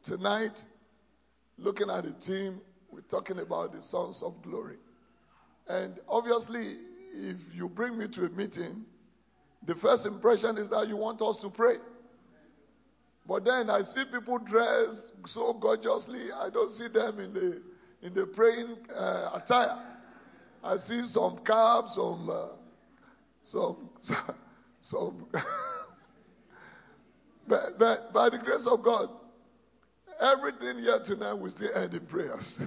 Tonight, looking at the team, we're talking about the sons of glory. And obviously, if you bring me to a meeting, the first impression is that you want us to pray. But then I see people dressed so gorgeously, I don't see them in the praying attire. I see some caps, some but by the grace of God, everything here tonight will still end in prayers.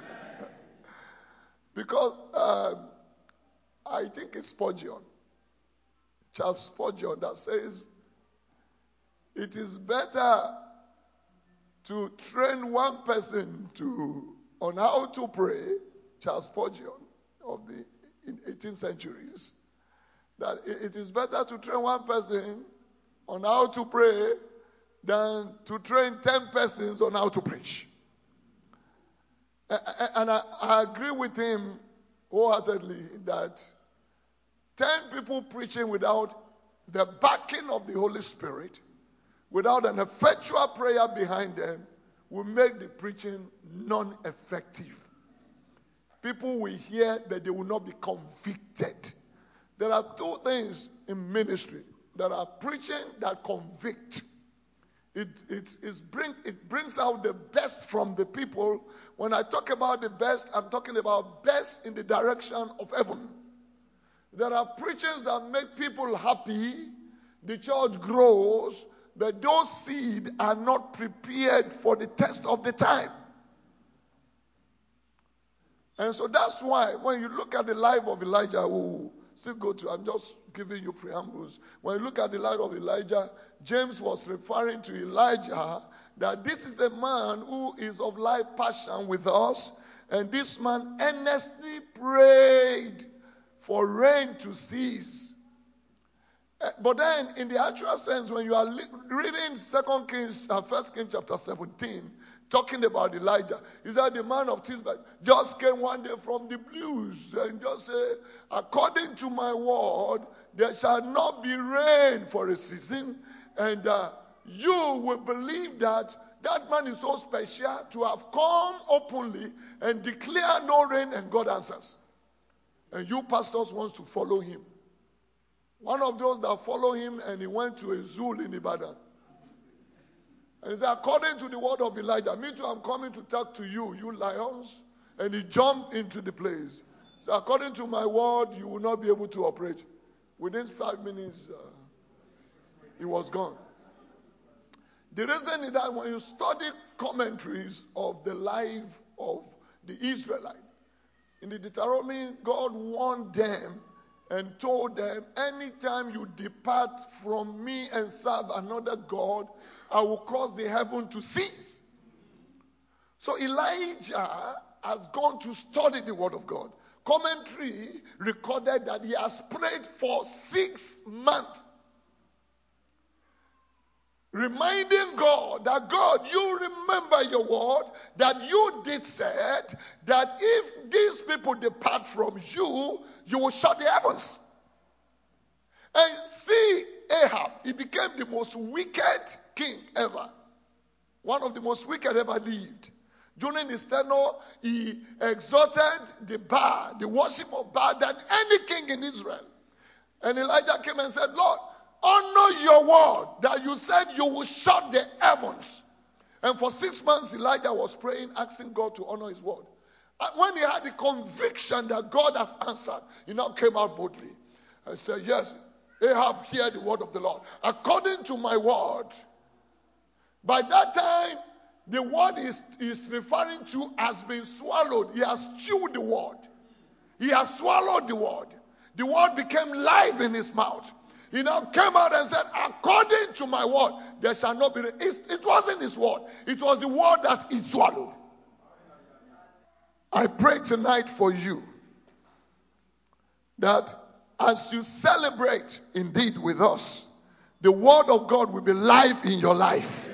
Because I think it's Spurgeon, Charles Spurgeon, that says, it is better to train one person on how to pray, Charles Spurgeon in 18th centuries, that it is better to train one person on how to pray than to train 10 persons on how to preach. And I agree with him wholeheartedly that 10 people preaching without the backing of the Holy Spirit, without an effectual prayer behind them, will make the preaching non-effective. People will hear, but they will not be convicted. There are two things in ministry that are preaching that convict. It brings out the best from the people. When I talk about the best, I'm talking about best in the direction of heaven. There are preachers that make people happy, the church grows, but those seeds are not prepared for the test of the time. And so that's why when you look at the life of Elijah, I'm just giving you preambles. When you look at the life of Elijah, James was referring to Elijah that this is a man who is of like passion with us, and this man earnestly prayed for rain to cease. But then, in the actual sense, when you are reading 1 Kings chapter 17, talking about Elijah, is that the man of Tisbeth just came one day from the blues and just said, according to my word, there shall not be rain for a season. And you will believe that man is so special to have come openly and declare no rain, and God answers. And you pastors wants to follow him. One of those that follow him, and he went to a zoo in Ibadan. And he said, according to the word of Elijah, me too, I'm coming to talk to you, you lions. And he jumped into the place. So according to my word, you will not be able to operate. Within 5 minutes, he was gone. The reason is that when you study commentaries of the life of the Israelites, in the Deuteronomy, God warned them and told them, anytime you depart from me and serve another God, I will cause the heaven to cease. So Elijah has gone to study the word of God. Commentary recorded that he has prayed for 6 months. Reminding God that, God, you remember your word, that you did said that if these people depart from you, you will shut the heavens. And see Ahab, he became the most wicked king ever. One of the most wicked ever lived. During his tenure, he exalted the Baal, the worship of Baal, than any king in Israel. And Elijah came and said, Lord, honor your word that you said you will shut the heavens. And for 6 months, Elijah was praying, asking God to honor his word. And when he had the conviction that God has answered, he now came out boldly and said, yes, Ahab, hear the word of the Lord. According to my word, by that time, the word is referring to has been swallowed. He has chewed the word. He has swallowed the word. The word became live in his mouth. He now came out and said, according to my word, there shall not be rain. It wasn't his word. It was the word that he swallowed. I pray tonight for you that as you celebrate indeed with us, the word of God will be live in your life.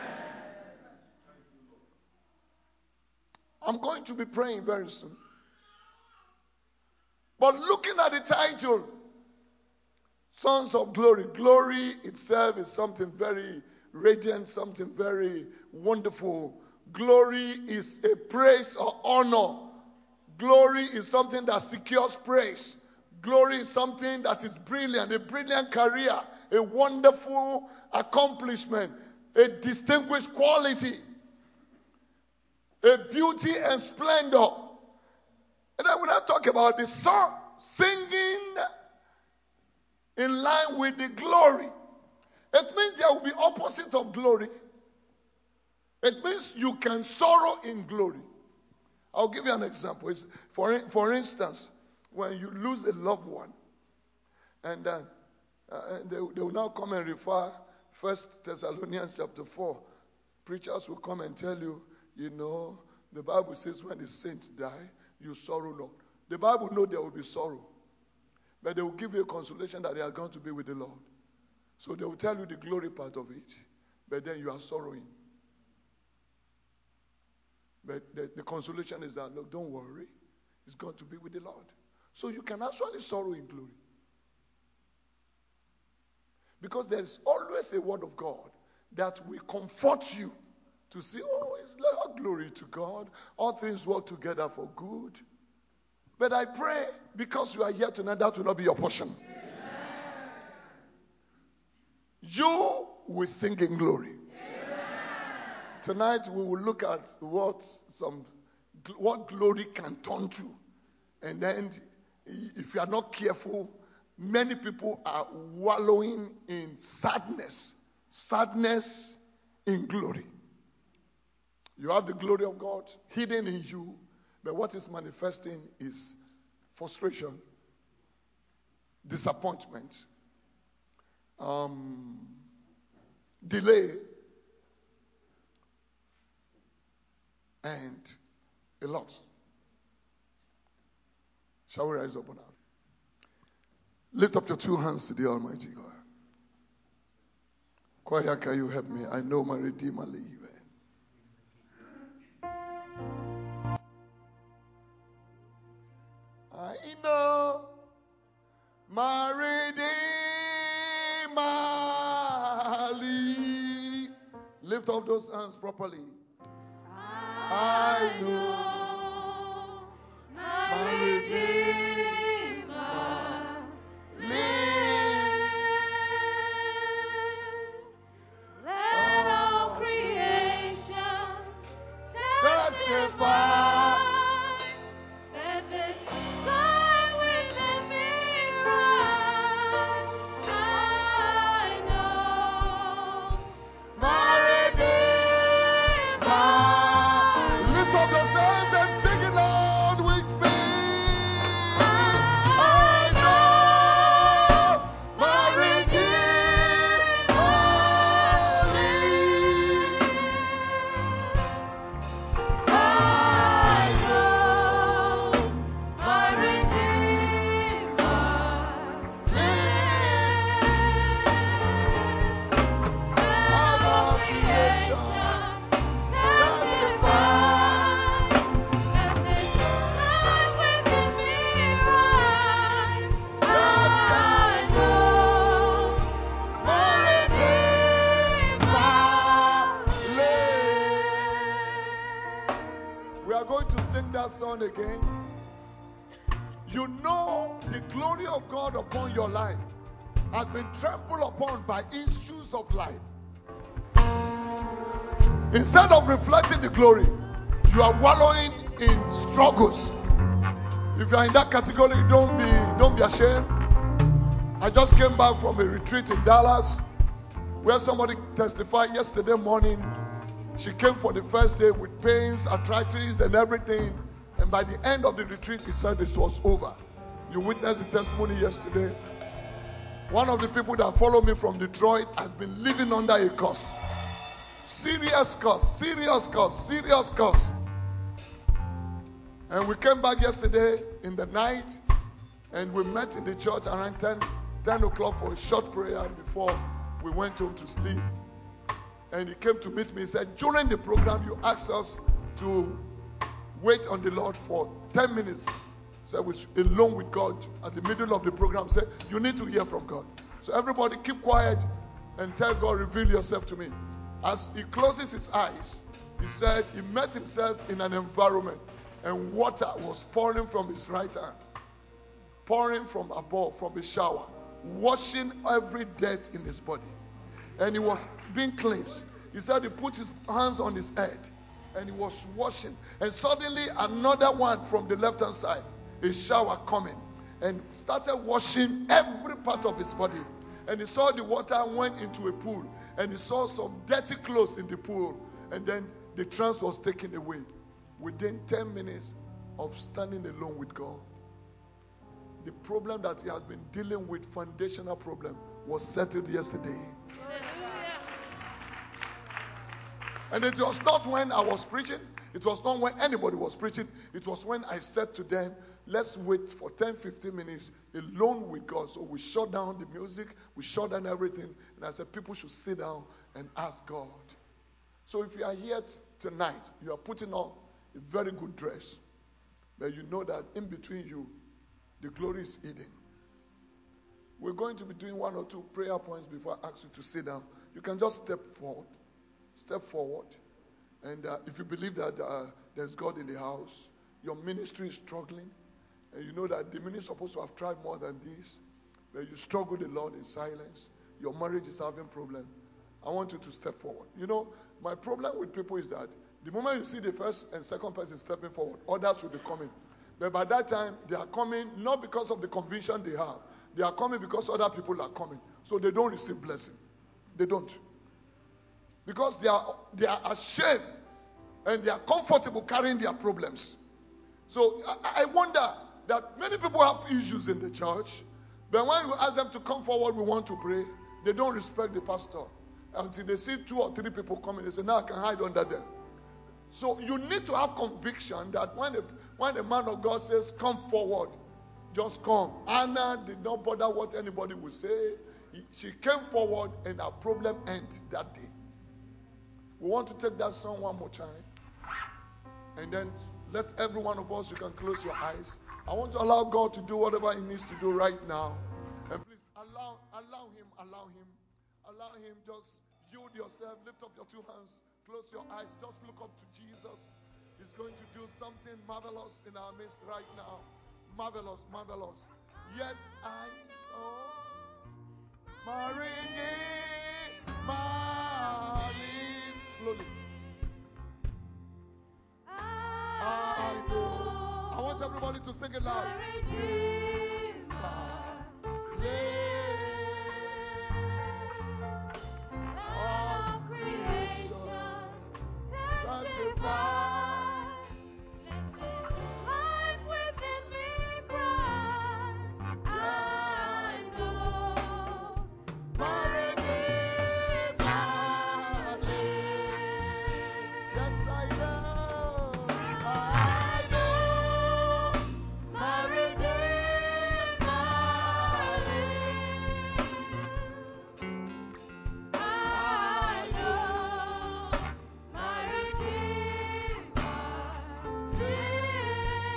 I'm going to be praying very soon. But looking at the title, Sons of Glory, glory itself is something very radiant, something very wonderful. Glory is a praise or honor. Glory is something that secures praise. Glory is something that is brilliant, a brilliant career, a wonderful accomplishment, a distinguished quality, a beauty and splendor. And then when I talk about the song, singing in line with the glory, it means there will be opposite of glory. It means you can sorrow in glory. I'll give you an example. For instance, when you lose a loved one, and they will now come and refer 1 Thessalonians chapter 4. Preachers will come and tell you, the Bible says when the saints die, you sorrow not. The Bible knows there will be sorrow. But they will give you a consolation that they are going to be with the Lord. So they will tell you the glory part of it. But then you are sorrowing. But the consolation is that, look, don't worry. It's going to be with the Lord. So you can actually sorrow in glory. Because there is always a word of God that will comfort you to see, it's like, glory to God. All things work together for good. But I pray, because you are here tonight, that will not be your portion. Amen. You will sing in glory. Amen. Tonight we will look at what glory can turn to. And then, if you are not careful, many people are wallowing in sadness. Sadness in glory. You have the glory of God hidden in you, but what is manifesting is frustration, disappointment, delay, and a loss. Shall we rise up on our feet? Lift up your two hands to the Almighty God. Choir, can you help me? I know my Redeemer lives. I know my Redeemer lives. Lift up those hands properly. I know my Redeemer lives. Let all creation testify. Song again. You know the glory of God upon your life has been trampled upon by issues of life. Instead of reflecting the glory, you are wallowing in struggles. If you are in that category, don't be ashamed. I just came back from a retreat in Dallas where somebody testified yesterday morning. She came for the first day with pains, arthritis, and everything. And by the end of the retreat, he said it was over. You witnessed the testimony yesterday. One of the people that followed me from Detroit has been living under a curse. Serious curse, serious curse, serious curse. And we came back yesterday in the night and we met in the church around 10 o'clock for a short prayer before we went home to sleep. And he came to meet me. He said, during the program, you asked us to wait on the Lord for 10 minutes. So we're alone with God at the middle of the program. Said, you need to hear from God. So everybody keep quiet and tell God, reveal yourself to me. As he closes his eyes, he said he met himself in an environment and water was pouring from his right hand, pouring from above, from a shower, washing every dirt in his body. And he was being cleansed. He said he put his hands on his head and he was washing. And suddenly another one from the left hand side, a shower coming, and started washing every part of his body. And he saw the water went into a pool, and he saw some dirty clothes in the pool. And then the trance was taken away. Within 10 minutes of standing alone with God, the problem that he has been dealing with, foundational problem, was settled yesterday. And it was not when I was preaching. It was not when anybody was preaching. It was when I said to them, let's wait for 10, 15 minutes alone with God. So we shut down the music. We shut down everything. And I said, people should sit down and ask God. So if you are here tonight, you are putting on a very good dress. But you know that in between you, the glory is hidden. We're going to be doing 1 or 2 prayer points before I ask you to sit down. You can just step forward. Step forward. And if you believe that there's God in the house, your ministry is struggling, and you know that the ministry is supposed to have tried more than this, but you struggle a lot in silence, your marriage is having problem, I want you to step forward. You know, my problem with people is that the moment you see the first and second person stepping forward, others will be coming. But by that time, they are coming not because of the conviction they have. They are coming because other people are coming. So they don't receive blessing. They don't. Because they are ashamed and they are comfortable carrying their problems. So I wonder that many people have issues in the church, but when you ask them to come forward, we want to pray, they don't respect the pastor. Until they see 2 or 3 people coming, they say, now I can hide under them. So you need to have conviction that when the man of God says, come forward, just come. Anna did not bother what anybody would say. She came forward and her problem ended that day. We want to take that song one more time. And then let every one of us, you can close your eyes. I want to allow God to do whatever He needs to do right now. And please allow Him. Just yield yourself. Lift up your 2 hands. Close your eyes. Just look up to Jesus. He's going to do something marvelous in our midst right now. Marvelous, marvelous. Yes, I know. Slowly. I know. I want everybody to sing it loud. Of creation, testify. Life within me cries. I know my Redeemer lives. Yes, I know. I know my Redeemer lives. I know my Redeemer lives.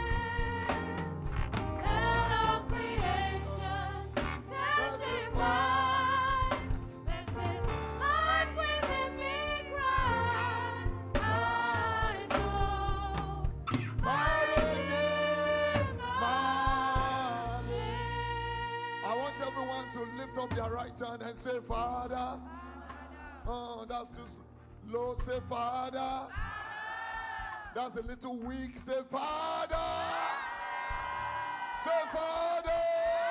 Let all creation testify that His life within me cries. I know my Redeemer lives. I want everyone to lift up their right hand and say, Father. Oh, that's too low. Say, Father. That's a little weak. Say, Father. Say, Father.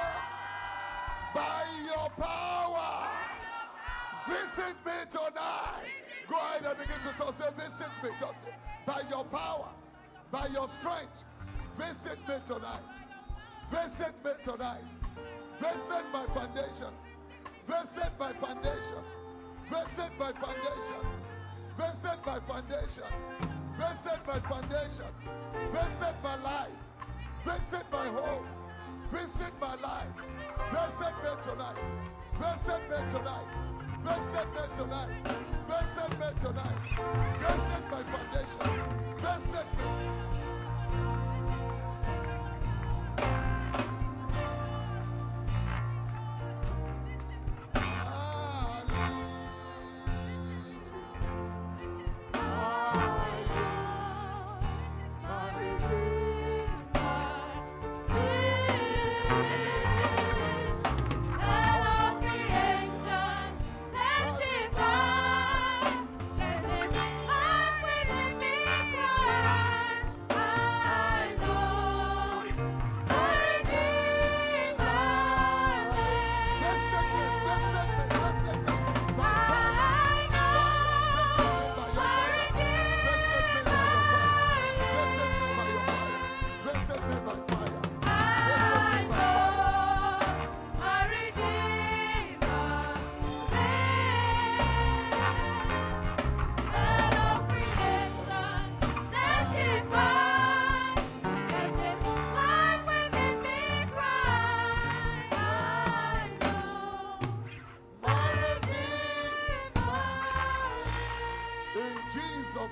By your power, visit me tonight. Go ahead and begin to talk. Say, visit me. Just say, by your power, by your strength, visit me tonight. Visit me tonight. Visit my foundation. Visit my foundation. Visit my foundation. Visit my foundation. Visit my foundation. Visit my life. Visit my home. Visit my life. Visit me tonight. Visit me tonight. Visit me tonight. Visit me tonight. Visit my foundation. Visit me.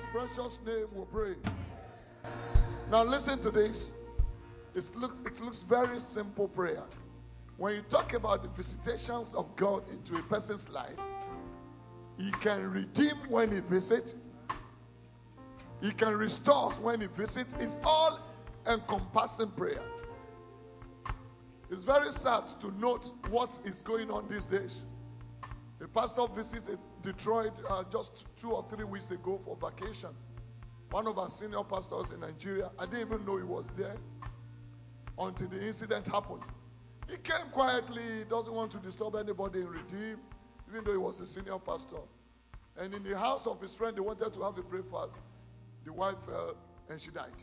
precious name we pray. Now listen to this. It looks very simple prayer. When you talk about the visitations of God into a person's life, He can redeem when He visits. He can restore when He visits. It's all encompassing prayer. It's very sad to note what is going on these days. A pastor visited Detroit just 2 or 3 weeks ago for vacation. One of our senior pastors in Nigeria, I didn't even know he was there until the incident happened. He came quietly, doesn't want to disturb anybody in Redeem, even though he was a senior pastor. And in the house of his friend, they wanted to have a breakfast. The wife fell and she died.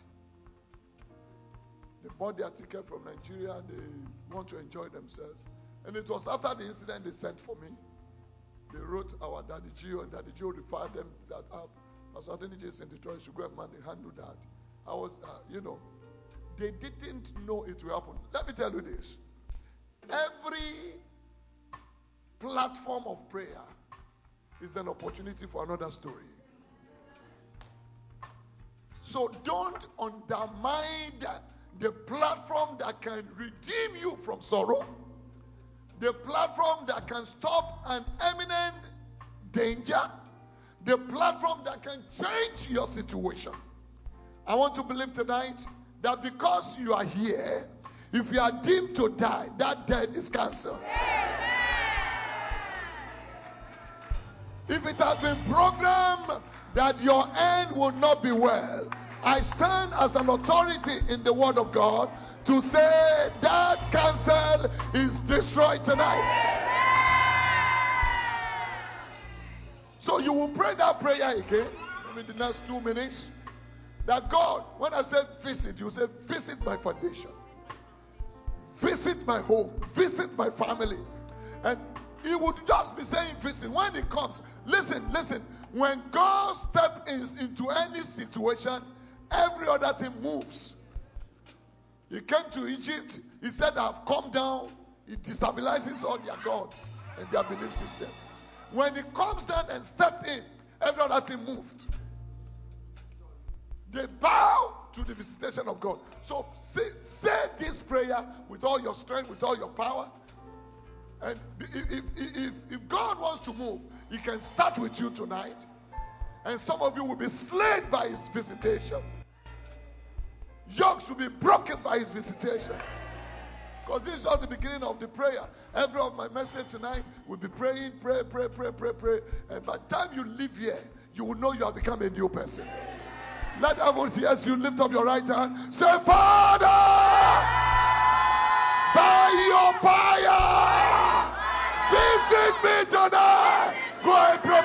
They bought their ticket from Nigeria. They want to enjoy themselves. And it was after the incident they sent for me. They wrote our Daddy Gio, and Daddy Gio referred them that Pastor Adeniji is in Detroit, should go and handle that. I was, they didn't know it will happen. Let me tell you this. Every platform of prayer is an opportunity for another story. So don't undermine the platform that can redeem you from sorrow, the platform that can stop an imminent danger, the platform that can change your situation. I want to believe tonight that because you are here, if you are deemed to die, that death is canceled. If it has been programmed that your end will not be well, I stand as an authority in the Word of God to say that cancer is destroyed tonight. So you will pray that prayer again in the next 2 minutes. That God, when I say visit, you say visit my foundation, visit my home, visit my family. And He would just be saying visit. When it comes, listen. When God steps into any situation, every other thing moves. He came to Egypt. He said, I've come down. It destabilizes all their gods and their belief system. When He comes down and stepped in, every other thing moved. They bow to the visitation of God. So say this prayer with all your strength, with all your power. And if God wants to move, He can start with you tonight. And some of you will be slain by His visitation. Yokes will be broken by His visitation. Because this is all the beginning of the prayer. Every of my message tonight will be praying, pray. And by the time you leave here, you will know you have become a new person. Let everyone hear you. Lift up your right hand. Say, Father, by your fire, visit me tonight. Go ahead, pray.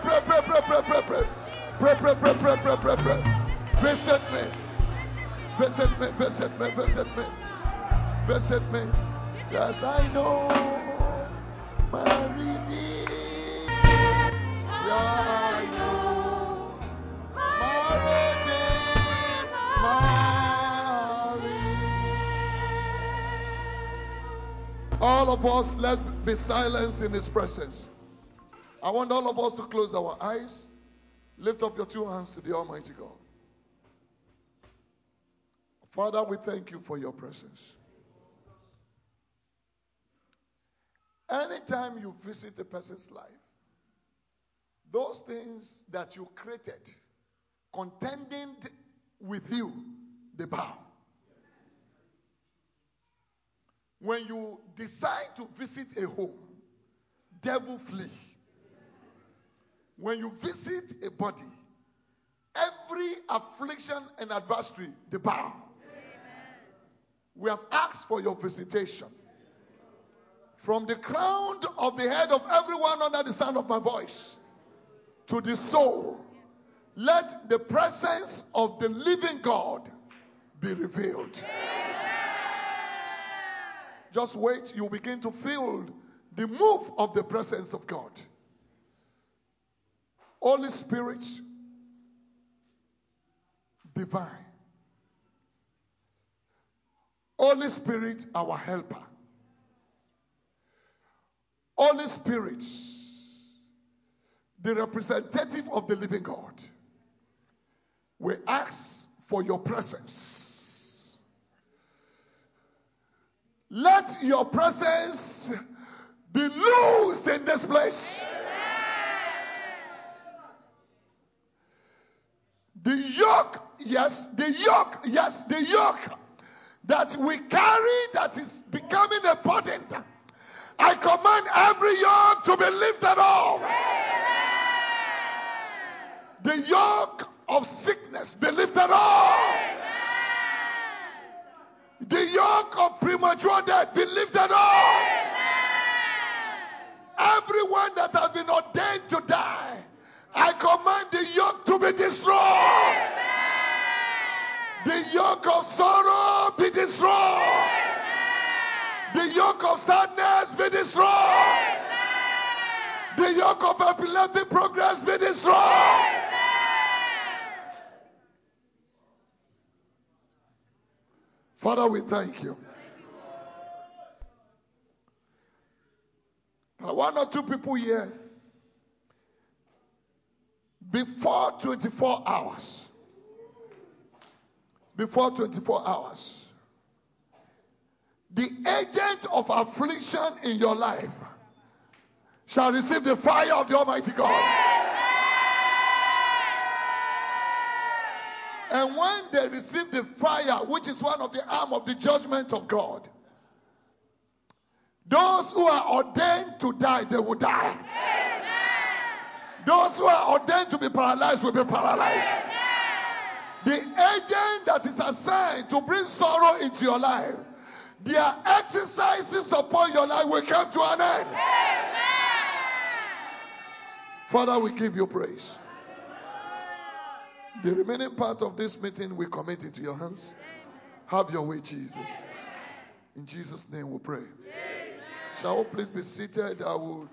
Visit me. Yes, I know my Redeemer. Yeah, I know my Redeemer. All of us, let's be silent in His presence. I want all of us to close our eyes. Lift up your 2 hands to the Almighty God. Father, we thank you for your presence. Anytime you visit a person's life, those things that you created, contending with you, they bow. When you decide to visit a home, devil flee. When you visit a body, every affliction and adversity, they bow. We have asked for your visitation. From the crown of the head of everyone under the sound of my voice to the soul, let the presence of the living God be revealed. Just wait, you'll begin to feel the move of the presence of God. Holy Spirit, divine. Holy Spirit, our helper. Holy Spirit, the representative of the living God. we ask for your presence. Let your presence be loosed in this place. The yoke that we carry that is becoming a burden. I command every yoke to be lifted off. The yoke of sickness be lifted off. The yoke of premature death be lifted off. Everyone that has been ordained to die, I command the yoke to be destroyed. The yoke of sorrow be destroyed. The yoke of sadness be destroyed. The yoke of epileptic progress be destroyed. Father, we thank you. There are one or two people here before 24 hours. Before 24 hours. The agent of affliction in your life shall receive the fire of the Almighty God. And when they receive the fire, which is one of the arm of the judgment of God, those who are ordained to die, they will die. Amen. Those who are ordained to be paralyzed will be paralyzed. Amen. The agent that is assigned to bring sorrow into your life, their exercises upon your life will come to an end. Amen. Father, we give you praise. The remaining part of this meeting we commit into your hands. Have your way, Jesus. In Jesus' name we pray. Shall we please be seated? I would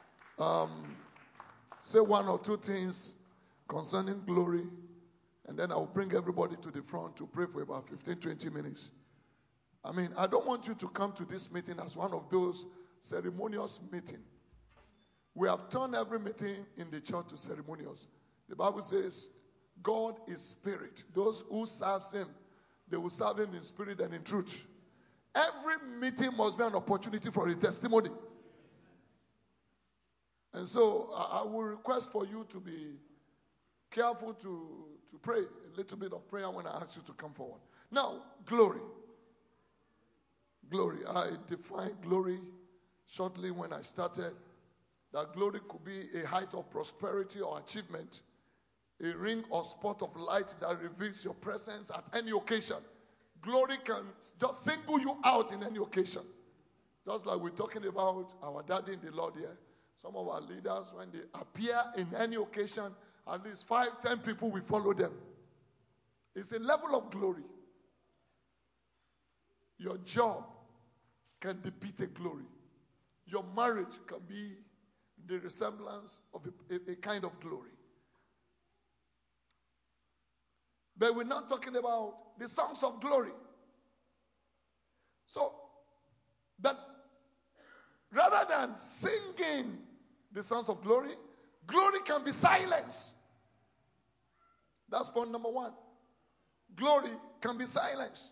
say one or two things concerning glory, and then I will bring everybody to the front to pray for about 15-20 minutes. I don't want you to come to this meeting as one of those ceremonious meetings. We have turned every meeting in the church to ceremonious. The Bible says God is spirit. Those who serve him, they will serve him in spirit and in truth. Every meeting must be an opportunity for a testimony. And so I will request for you to be careful to pray a little bit of prayer when I ask you to come forward. Now, glory. Glory. I defined glory shortly when I started. That glory could be a height of prosperity or achievement, a ring or spot of light that reveals your presence at any occasion. Glory can just single you out in any occasion. Just like we're talking about our daddy in the Lord here. Some of our leaders, when they appear in any occasion, at least 5-10 people will follow them. It's a level of glory. Your job can depict a glory. Your marriage can be the resemblance of a kind of glory. But we're not talking about the songs of glory. So, but rather than singing the songs of glory, glory can be silence. That's point number one. Glory can be silence.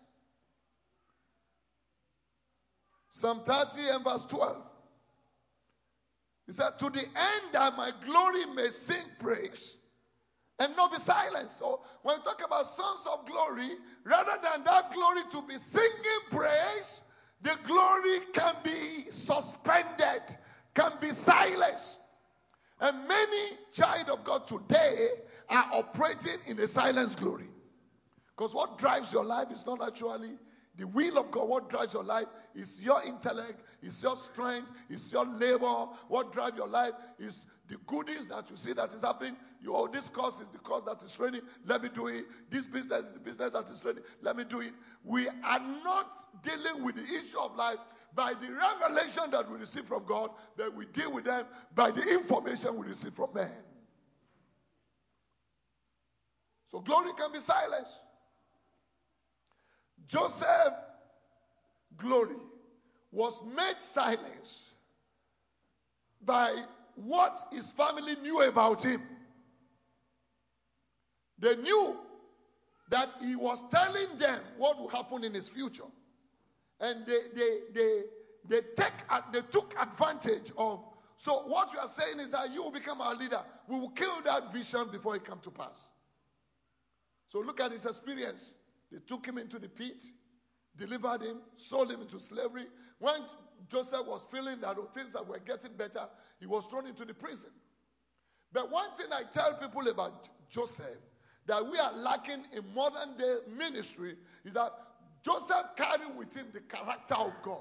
Psalm 30 and verse 12. He said, to the end that my glory may sing praise and not be silent. So when we talk about songs of glory, rather than that glory to be singing praise, the glory can be suspended, can be silenced. And many child of God today are operating in a silent glory. Because what drives your life is not actually the will of God. What drives your life is your intellect, is your strength, is your labor. What drives your life is the goodies that you see that is happening. This course is the course that is training. Let me do it. This business is the business that is training. Let me do it. We are not dealing with the issue of life by the revelation that we receive from God, but we deal with them by the information we receive from men. So glory can be silenced. Joseph's glory was made silent by what his family knew about him. They knew that he was telling them what will happen in his future. And they took advantage of. So what you are saying is that you will become our leader. We will kill that vision before it comes to pass. So look at his experience. They took him into the pit, delivered him, sold him into slavery. When Joseph was feeling that things that were getting better, he was thrown into the prison. But one thing I tell people about Joseph that we are lacking in modern day ministry is that Joseph carried with him the character of God.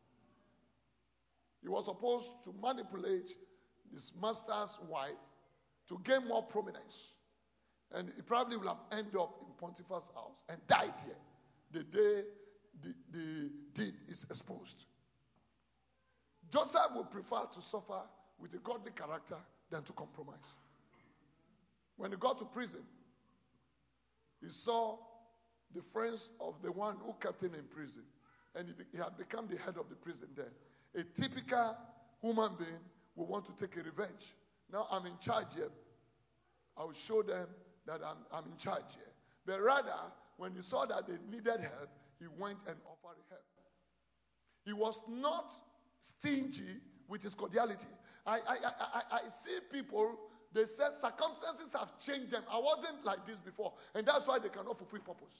He was supposed to manipulate his master's wife to gain more prominence. And he probably will have ended up in Potiphar's house and died here the day the deed is exposed. Joseph would prefer to suffer with a godly character than to compromise. When he got to prison, he saw the friends of the one who kept him in prison. And he had become the head of the prison there. A typical human being will want to take a revenge. Now I'm in charge here. I will show them that I'm in charge here. But rather, when he saw that they needed help, he went and offered help. He was not stingy with his cordiality. I see people, they say circumstances have changed them. I wasn't like this before, and that's why they cannot fulfill purpose.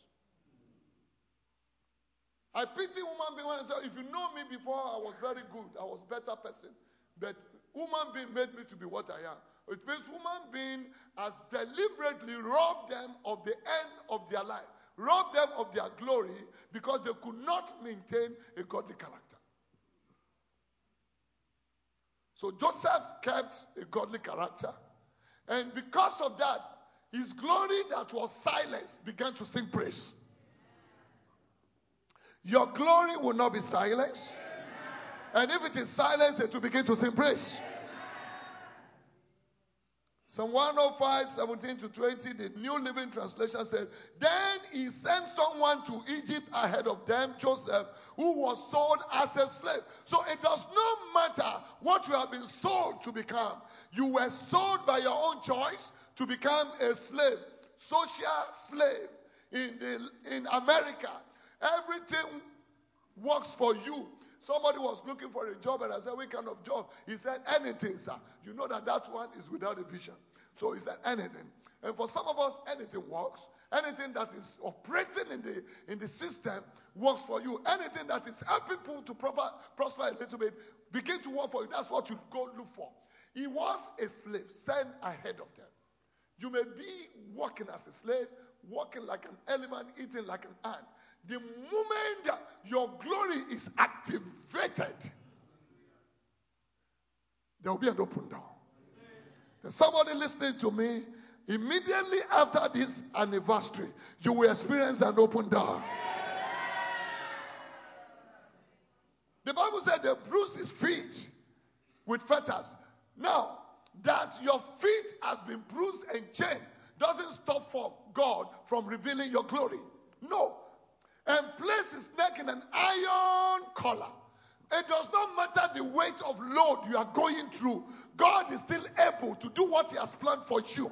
I pity human being when I say, if you know me before, I was very good. I was a better person. But human being made me to be what I am. It means human being has deliberately robbed them of the end of their life, robbed them of their glory because they could not maintain a godly character. So Joseph kept a godly character, and because of that, his glory that was silenced began to sing praise. Your glory will not be silenced, and if it is silenced, it will begin to sing praise. Psalm 105, 17 to 20, the New Living Translation says, then he sent someone to Egypt ahead of them, Joseph, who was sold as a slave. So it does not matter what you have been sold to become. You were sold by your own choice to become a slave, social slave in America. Everything works for you. Somebody was looking for a job and I said, what kind of job? He said, anything, sir. You know that one is without a vision. So he said, anything. And for some of us, anything works. Anything that is operating in the system works for you. Anything that is helping people to prosper a little bit, begin to work for you. That's what you go look for. He was a slave, sent ahead of them. You may be working as a slave, walking like an elephant, eating like an ant. The moment your glory is activated, there will be an open door. There's somebody listening to me. Immediately after this anniversary, you will experience an open door. The Bible said they bruised his feet with fetters. Now, that your feet has been bruised and chained doesn't stop God from revealing your glory. No. And place his neck in an iron collar. It does not matter the weight of load you are going through. God is still able to do what he has planned for you.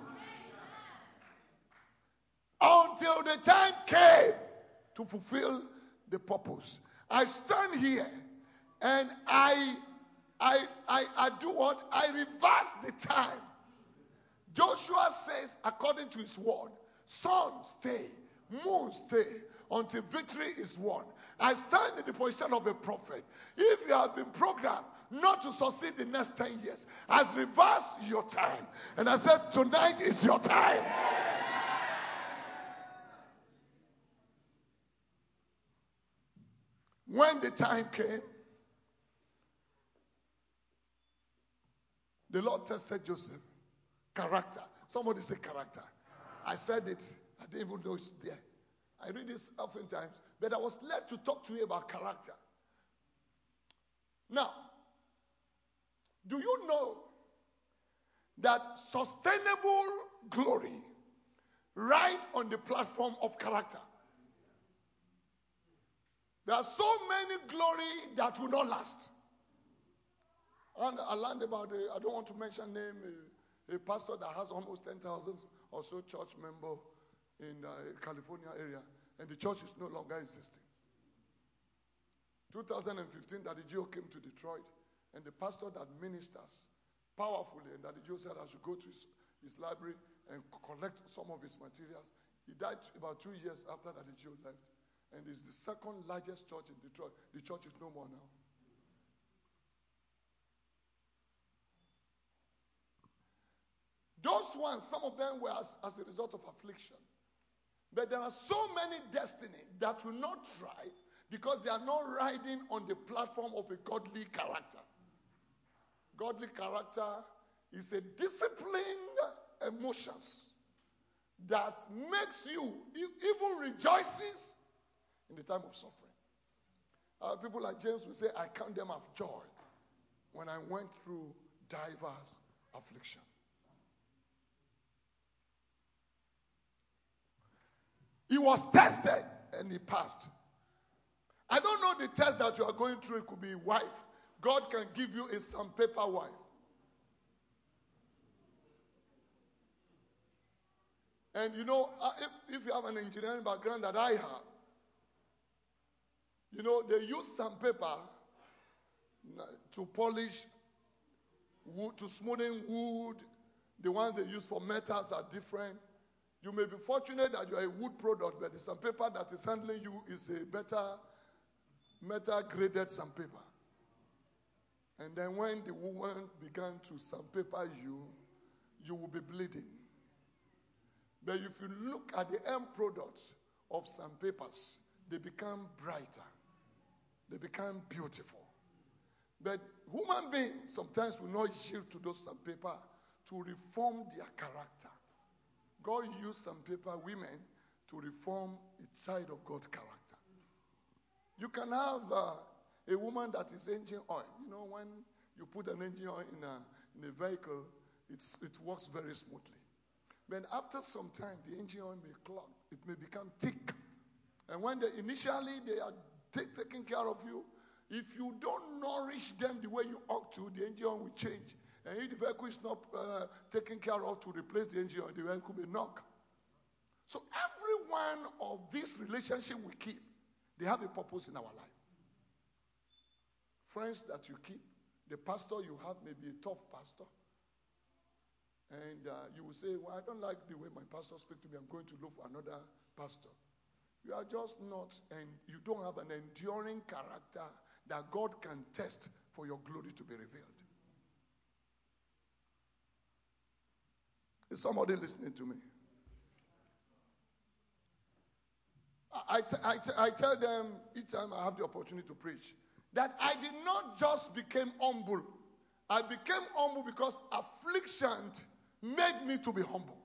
Until the time came to fulfill the purpose. I stand here and I do what? I reverse the time. Joshua says, according to his word, sun stay, moon stay, until victory is won. I stand in the position of a prophet. If you have been programmed not to succeed the next 10 years, has reversed your time. And I said, tonight is your time. When the time came, the Lord tested Joseph. Character. Somebody say character. I said it. I didn't even know it's there. I read this oftentimes, but I was led to talk to you about character. Now, do you know that sustainable glory ride on the platform of character? There are so many glory that will not last. And I learned about I don't want to mention name, a pastor that has almost 10,000 or so church members in California area, and the church is no longer existing. 2015, Daddy Joe came to Detroit, and the pastor that ministers powerfully, and Daddy Joe said I should go to his library and collect some of his materials. He died about 2 years after Daddy Joe left, and it's the second largest church in Detroit. The church is no more now. Those ones, some of them were as a result of affliction. But there are so many destinies that will not thrive because they are not riding on the platform of a godly character. Godly character is a disciplined emotions that makes you even rejoices in the time of suffering. People like James will say, I count them as joy when I went through diverse affliction. He was tested and he passed. I don't know the test that you are going through. It could be wife. God can give you a sandpaper wife. And you know, if you have an engineering background that I have, you know, they use sandpaper to polish wood, to smoothen wood. The ones they use for metals are different. You may be fortunate that you are a wood product, but the sandpaper that is handling you is a better metal graded sandpaper. And then when the woman began to sandpaper you, you will be bleeding. But if you look at the end products of sandpapers, they become brighter. They become beautiful. But human beings sometimes will not yield to those sandpaper to reform their character. God used sandpaper women to reform a child of God's character. You can have a woman that is engine oil. You know, when you put an engine oil in a vehicle, it works very smoothly. But after some time, the engine oil may clog. It may become thick. And when initially they are taking care of you, if you don't nourish them the way you ought to, the engine oil will change. And if the vehicle is not taken care of to replace the engine oil, the vehicle may knock. So every one of these relationships we keep, they have a purpose in our life. Friends that you keep, the pastor you have may be a tough pastor. And you will say, well, I don't like the way my pastor speaks to me. I'm going to look for another pastor. You are just not, and you don't have an enduring character that God can test for your glory to be revealed. Is somebody listening to me? I tell them each time I have the opportunity to preach that I did not just become humble. I became humble because affliction made me to be humble.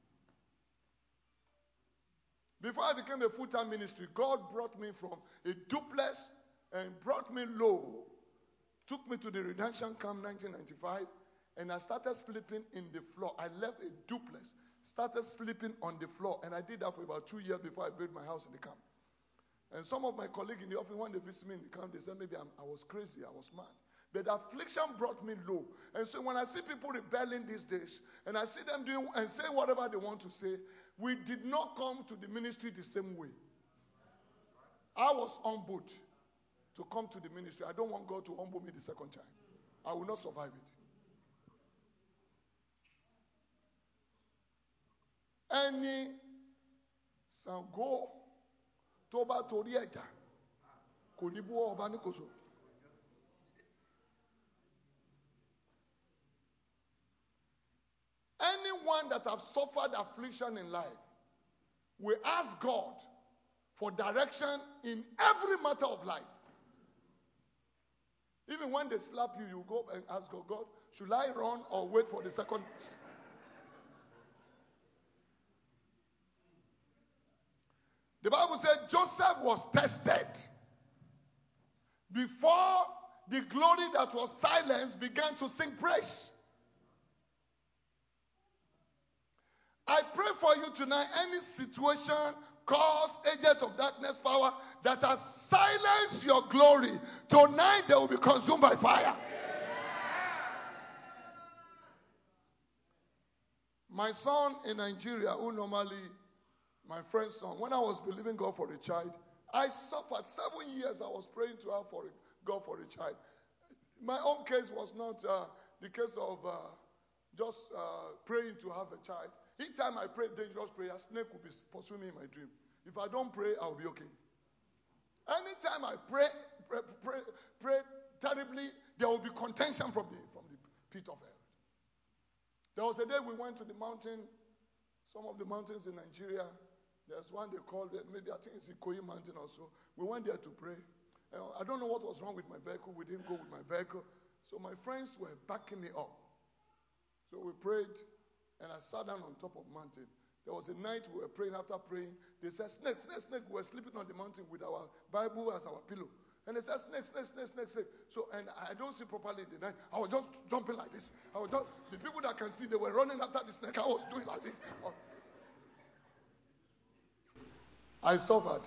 Before I became a full-time ministry, God brought me from a duplex and brought me low. Took me to the redemption camp 1995, and I started sleeping in the floor. I left a duplex, started sleeping on the floor, and I did that for about 2 years before I built my house in the camp. And some of my colleagues in the office, when they visit me in the camp, they said maybe I was crazy, I was mad. But the affliction brought me low. And so when I see people rebelling these days, and I see them doing and saying whatever they want to say, we did not come to the ministry the same way. I was humbled to come to the ministry. I don't want God to humble me the second time. I will not survive it. Any sango toba tori eja kò ní bú ọba ní kòsó. Anyone that have suffered affliction in life will ask God for direction in every matter of life. Even when they slap you, you go and ask God, God, should I run or wait for the second? The Bible said Joseph was tested before the glory that was silenced began to sing praise. I pray for you tonight, any situation, cause, agent of darkness, power that has silenced your glory, tonight they will be consumed by fire. My son in Nigeria, who normally my friend's son. When I was believing God for a child, I suffered 7 years. I was praying to have God for a child. My own case was not the case of just praying to have a child. Each time I prayed dangerous prayer, a snake will be pursuing me in my dream. If I don't pray, I'll be okay. Anytime I pray terribly, there will be contention from the pit of hell. There was a day we went to the mountain, some of the mountains in Nigeria. There's one they called it, maybe I think it's Ikoyi Mountain or so. We went there to pray. I don't know what was wrong with my vehicle. We didn't go with my vehicle. So my friends were backing me up. So we prayed, and I sat down on top of the mountain. There was a night we were praying. After praying, they said, snake, snake, snake. We were sleeping on the mountain with our Bible as our pillow. And they said, snake, snake, snake, snake, snake. So, and I don't see properly in the night. I was just jumping like this. The people that can see, they were running after the snake. I was doing like this. I suffered.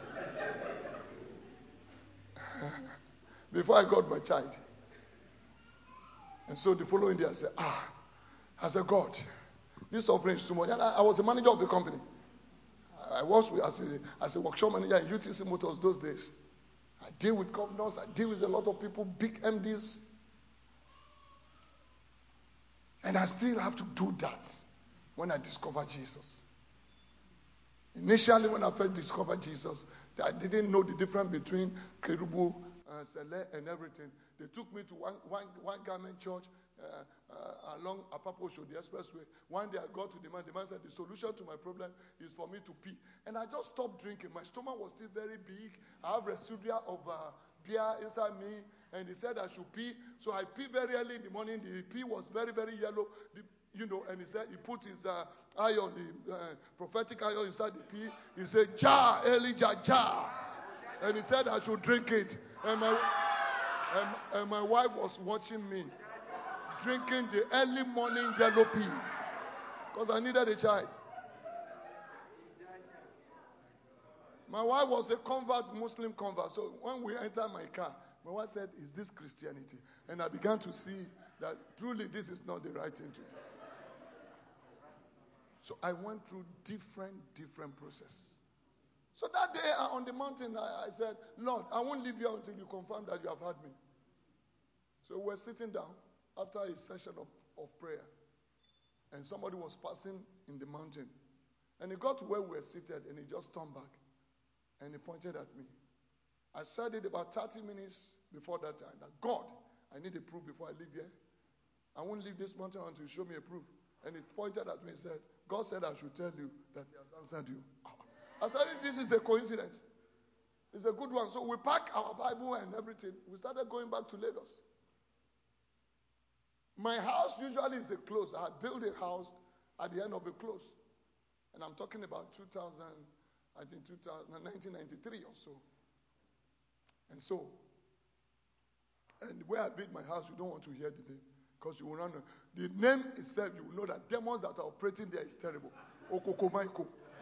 Before I got my child. And so the following day I said, God, this offering is too much. And I was a manager of the company. I was as a workshop manager in UTC Motors those days. I deal with governors. I deal with a lot of people, big MDs. And I still have to do that when I discover Jesus. Initially, when I first discovered Jesus, I didn't know the difference between Kerubu, Sele, and everything. They took me to one garment church along Apapo Show, the expressway. One day I got to the man said, the solution to my problem is for me to pee. And I just stopped drinking. My stomach was still very big. I have residual of beer inside me. And he said I should pee. So I pee very early in the morning. The pee was very, very yellow. And he said he put his iron, the prophetic iron inside the pee. He said, Jah, Elijah, Jah. And he said I should drink it. And my wife was watching me drinking the early morning yellow pee because I needed a child. My wife was a Muslim convert. So when we entered my car, my wife said, is this Christianity? And I began to see that truly this is not the right thing to do. So I went through different processes. So that day on the mountain, I said, Lord, I won't leave you until you confirm that you have heard me. So we're sitting down after a session of prayer. And somebody was passing in the mountain. And he got to where we were seated and he just turned back. And he pointed at me. I said it about 30 minutes before that time. That God, I need a proof before I leave here. I won't leave this mountain until you show me a proof. And he pointed at me and said, God said I should tell you that he has answered you. I said, this is a coincidence. It's a good one. So we packed our Bible and everything. We started going back to Lagos. My house usually is a close. I had built a house at the end of a close. And I'm talking about 1993 or so. And where I built my house, you don't want to hear the name. Because you will not know. The name itself, you will know that demons that are operating there is terrible. Okokomaiko.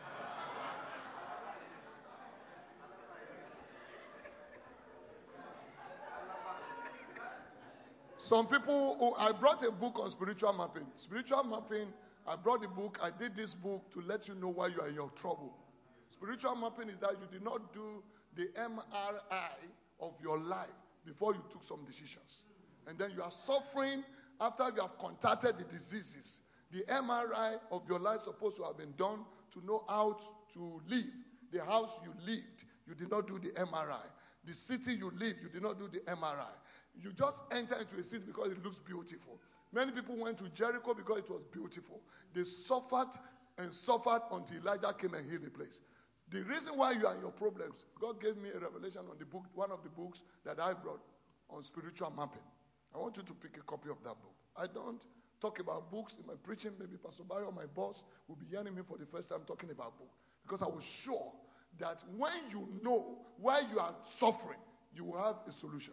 Some people, I brought a book on spiritual mapping. Spiritual mapping, I brought the book, I did this book to let you know why you are in your trouble. Spiritual mapping is that you did not do the MRI of your life before you took some decisions. And then you are suffering after you have contacted the diseases. The MRI of your life is supposed to have been done to know how to live. The house you lived, you did not do the MRI. The city you live, you did not do the MRI. You just enter into a city because it looks beautiful. Many people went to Jericho because it was beautiful. They suffered and suffered until Elijah came and healed the place. The reason why you are in your problems, God gave me a revelation on the book, one of the books that I brought on spiritual mapping. I want you to pick a copy of that book. I don't talk about books in my preaching. Maybe Pastor Bayo, my boss, will be hearing me for the first time talking about books. Because I was sure that when you know why you are suffering, you will have a solution.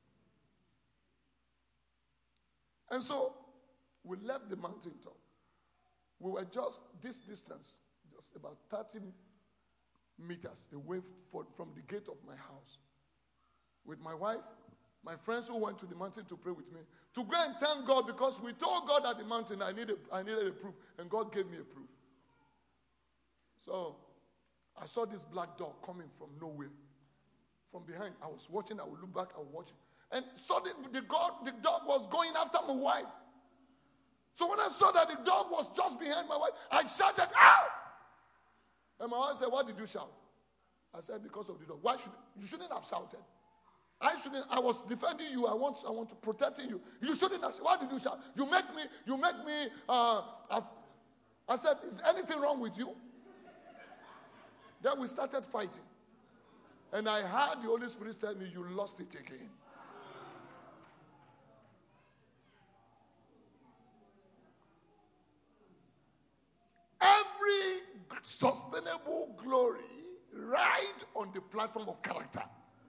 And so, we left the mountaintop. We were just this distance, just about 30 meters away from the gate of my house. With my wife, my friends who went to the mountain to pray with me, to go and thank God because we told God at the mountain I needed a proof, and God gave me a proof. So, I saw this black dog coming from nowhere. From behind, I was watching. I would look back. I would watch. And suddenly, the dog was going after my wife. So when I saw that the dog was just behind my wife, I shouted, "Ow!" And my wife said, "Why did you shout?" I said, "Because of the dog." You shouldn't have shouted. I was defending you. I want to protect you. You shouldn't have. Why did you shout? You make me. I said, "Is anything wrong with you?" Then we started fighting. And I heard the Holy Spirit tell me, "You lost it again." Every sustainable glory ride on the platform of character.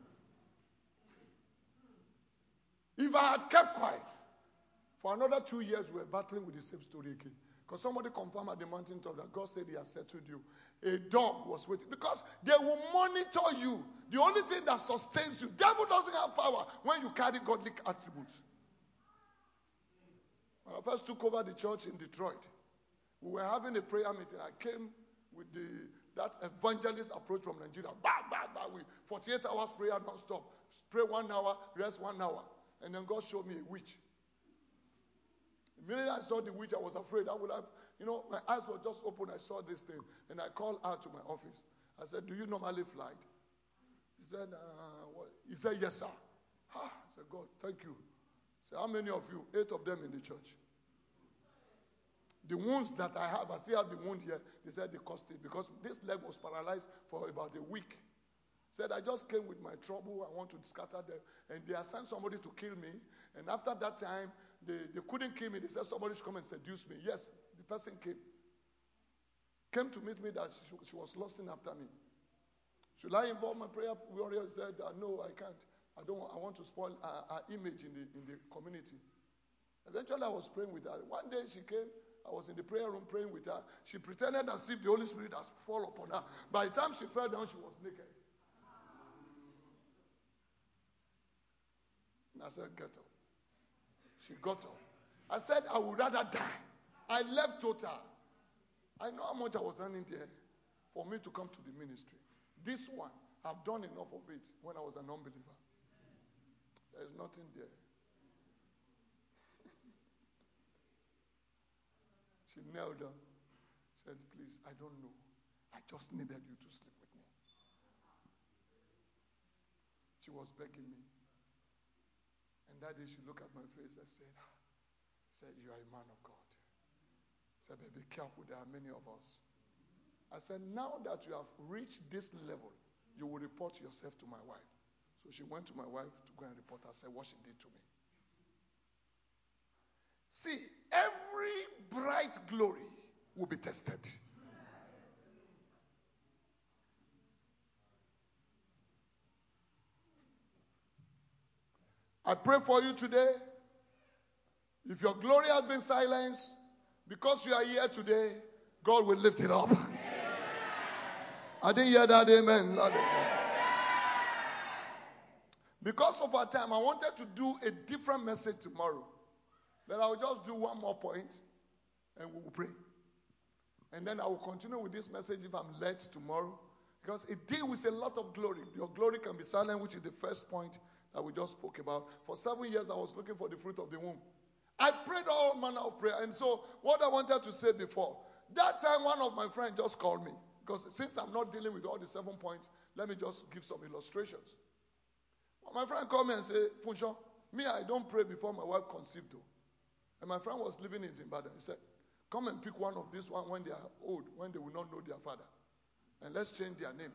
If I had kept quiet, for another 2 years we were battling with the same story again. Because somebody confirmed at the mountaintop that God said he has settled you. A dog was waiting. Because they will monitor you. The only thing that sustains you, devil doesn't have power when you carry godly attributes. When I first took over the church in Detroit, we were having a prayer meeting. I came with that evangelist approach from Nigeria. 48 hours prayer non-stop. Pray 1 hour, rest 1 hour. And then God showed me a witch. Immediately I saw the witch, I was afraid. My eyes were just open. I saw this thing. And I called her to my office. I said, "Do you normally fly?" He said, what? He said, "Yes, sir." I said, "God, thank you." He said, "How many of you?" 8 of them in the church. The wounds that I have, I still have the wound here. They said they caused it because this leg was paralyzed for about a week. Said, "I just came with my trouble. I want to scatter them." And they assigned somebody to kill me. And after that time, they couldn't kill me. They said somebody should come and seduce me. Yes, the person came. Came to meet me that she was lusting after me. Should I involve my prayer warrior? He said, "No, I can't. I want to spoil our image in the community." Eventually, I was praying with her. One day she came. I was in the prayer room praying with her. She pretended as if the Holy Spirit has fallen upon her. By the time she fell down, she was naked. And I said, "Get up." She got up. I said, "I would rather die." I left total. I know how much I was earning there for me to come to the ministry. This one, I've done enough of it when I was an unbeliever. There is nothing there. She knelt down. Said, "Please, I don't know. I just needed you to sleep with me." She was begging me. And that day she looked at my face and said, "You are a man of God." I said, "But be careful, there are many of us." I said, "Now that you have reached this level, you will report yourself to my wife." So she went to my wife to go and report her, said what she did to me. See, every bright glory will be tested. I pray for you today. If your glory has been silenced, because you are here today, God will lift it up. Amen. I didn't hear that. Amen. Because of our time, I wanted to do a different message tomorrow. But I will just do one more point and we will pray. And then I will continue with this message if I'm led tomorrow. Because it deals with a lot of glory. Your glory can be silent, which is the first point that we just spoke about. For 7 years, I was looking for the fruit of the womb. I prayed all manner of prayer. And so, what I wanted to say before, that time one of my friends just called me. Because since I'm not dealing with all the 7 points, let me just give some illustrations. My friend called me and said, "Funsho, me, I don't pray before my wife conceived though." And my friend was living in Zimbabwe. He said, "Come and pick one of these one when they are old, when they will not know their father. And let's change their name."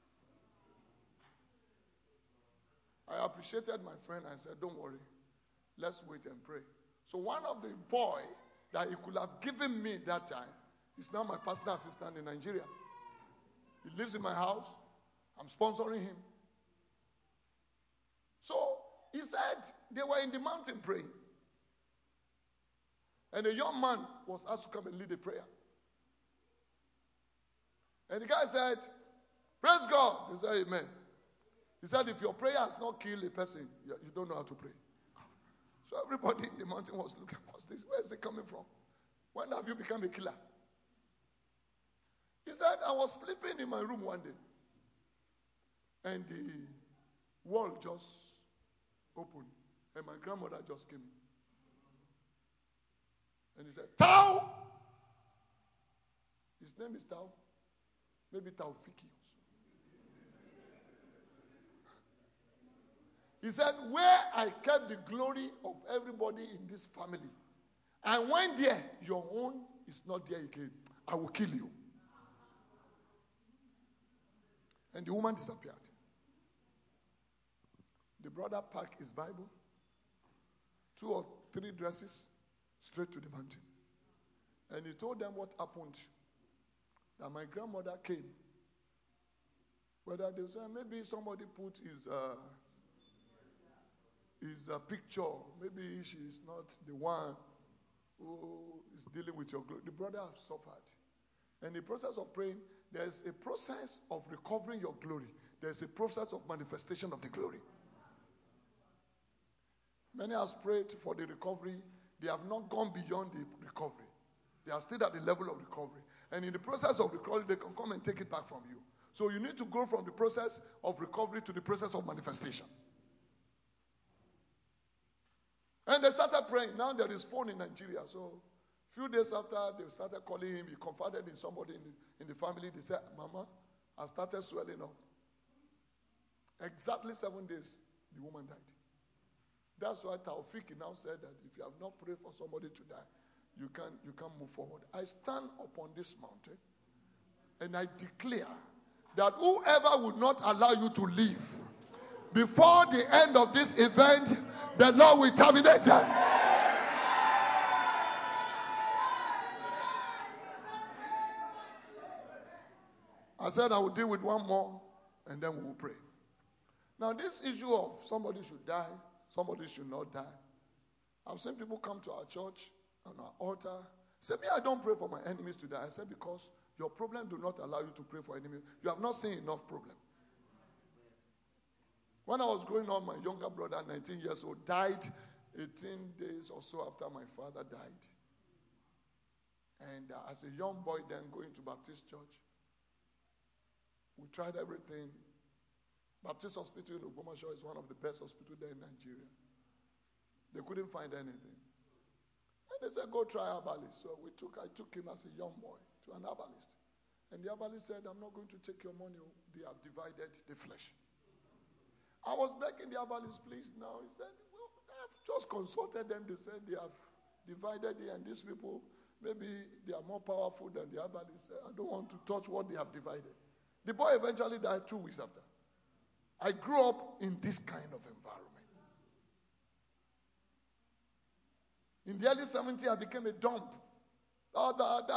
I appreciated my friend. I said, "Don't worry. Let's wait and pray." So one of the boy that he could have given me that time is now my personal assistant in Nigeria. He lives in my house. I'm sponsoring him. So he said they were in the mountain praying. And a young man was asked to come and lead a prayer. And the guy said, "Praise God." He said, "Amen." He said, "If your prayer has not killed a person, you don't know how to pray." So everybody in the mountain was looking, "What's this? Where is it coming from? When have you become a killer?" He said, I was sleeping in my room one day, and the wall just opened, and my grandmother just came in. And he said, Tao! His name is Tao. Maybe Taufiki. He said, where I kept the glory of everybody in this family, I went there, your own is not there again. I will kill you. And the woman disappeared. The brother packed his Bible, 2 or 3 dresses, straight to the mountain. And he told them what happened. That my grandmother came. Whether they say maybe somebody put his picture. Maybe she's not the one who is dealing with your glory. The brother has suffered. And the process of praying, there's a process of recovering your glory. There's a process of manifestation of the glory. Many have prayed for the recovery. They have not gone beyond the recovery. They are still at the level of recovery. And in the process of recovery, they can come and take it back from you. So you need to go from the process of recovery to the process of manifestation. And they started praying. Now there is phone in Nigeria. So a few days after, they started calling him. He confided in somebody in the family. They said, Mama, I started swelling up. Exactly 7 days, the woman died. That's why Taufik now said that if you have not prayed for somebody to die, you can't move forward. I stand upon this mountain and I declare that whoever would not allow you to live before the end of this event, the Lord will terminate them. I said I will deal with one more and then we will pray. Now this issue of somebody should die, somebody should not die. I've seen people come to our church, on our altar, say, me, I don't pray for my enemies to die. I said, because your problem do not allow you to pray for enemies. You have not seen enough problem. When I was growing up, my younger brother, 19 years old, died 18 days or so after my father died. And as a young boy then going to Baptist church, we tried everything. Baptist Hospital in Ogbomoso is one of the best hospitals there in Nigeria. They couldn't find anything. And they said, go try herbalist. So I took him as a young boy to an herbalist. And the herbalist said, I'm not going to take your money. They have divided the flesh. I was begging the herbalist, please now. He said, well, I've just consulted them. They said they have divided it. And these people, maybe they are more powerful than the herbalist. I don't want to touch what they have divided. The boy eventually died 2 weeks after. I grew up in this kind of environment. In the early 70s, I became a dump. And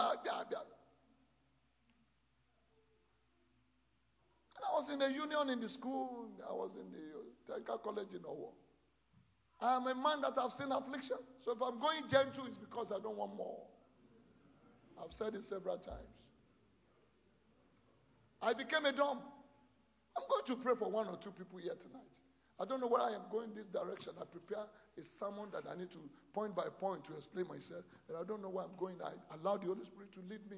I was in the union in the school. I was in the technical college in Owo. I am a man that have seen affliction. So if I'm going gentle, it's because I don't want more. I've said it several times. I became a dump. I'm going to pray for 1 or 2 people here tonight. I don't know where I am going this direction. I prepare a sermon that I need to point by point to explain myself. And I don't know where I'm going. I allow the Holy Spirit to lead me.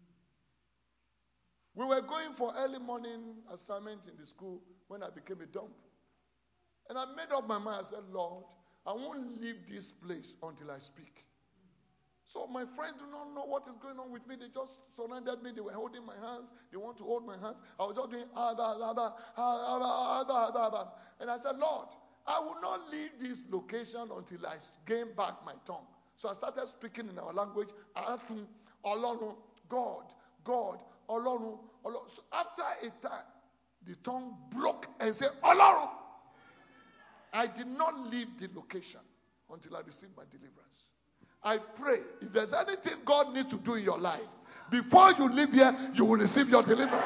We were going for early morning assignment in the school when I became a dump. And I made up my mind. I said, Lord, I won't leave this place until I speak. So my friends do not know what is going on with me. They just surrounded me. They were holding my hands. They want to hold my hands. I was just doing, and I said, Lord, I will not leave this location until I gain back my tongue. So I started speaking in our language. Olorun, God, Olorun. So after a time, the tongue broke and said, Olorun. I did not leave the location until I received my deliverance. I pray, if there's anything God needs to do in your life, before you leave here, you will receive your deliverance.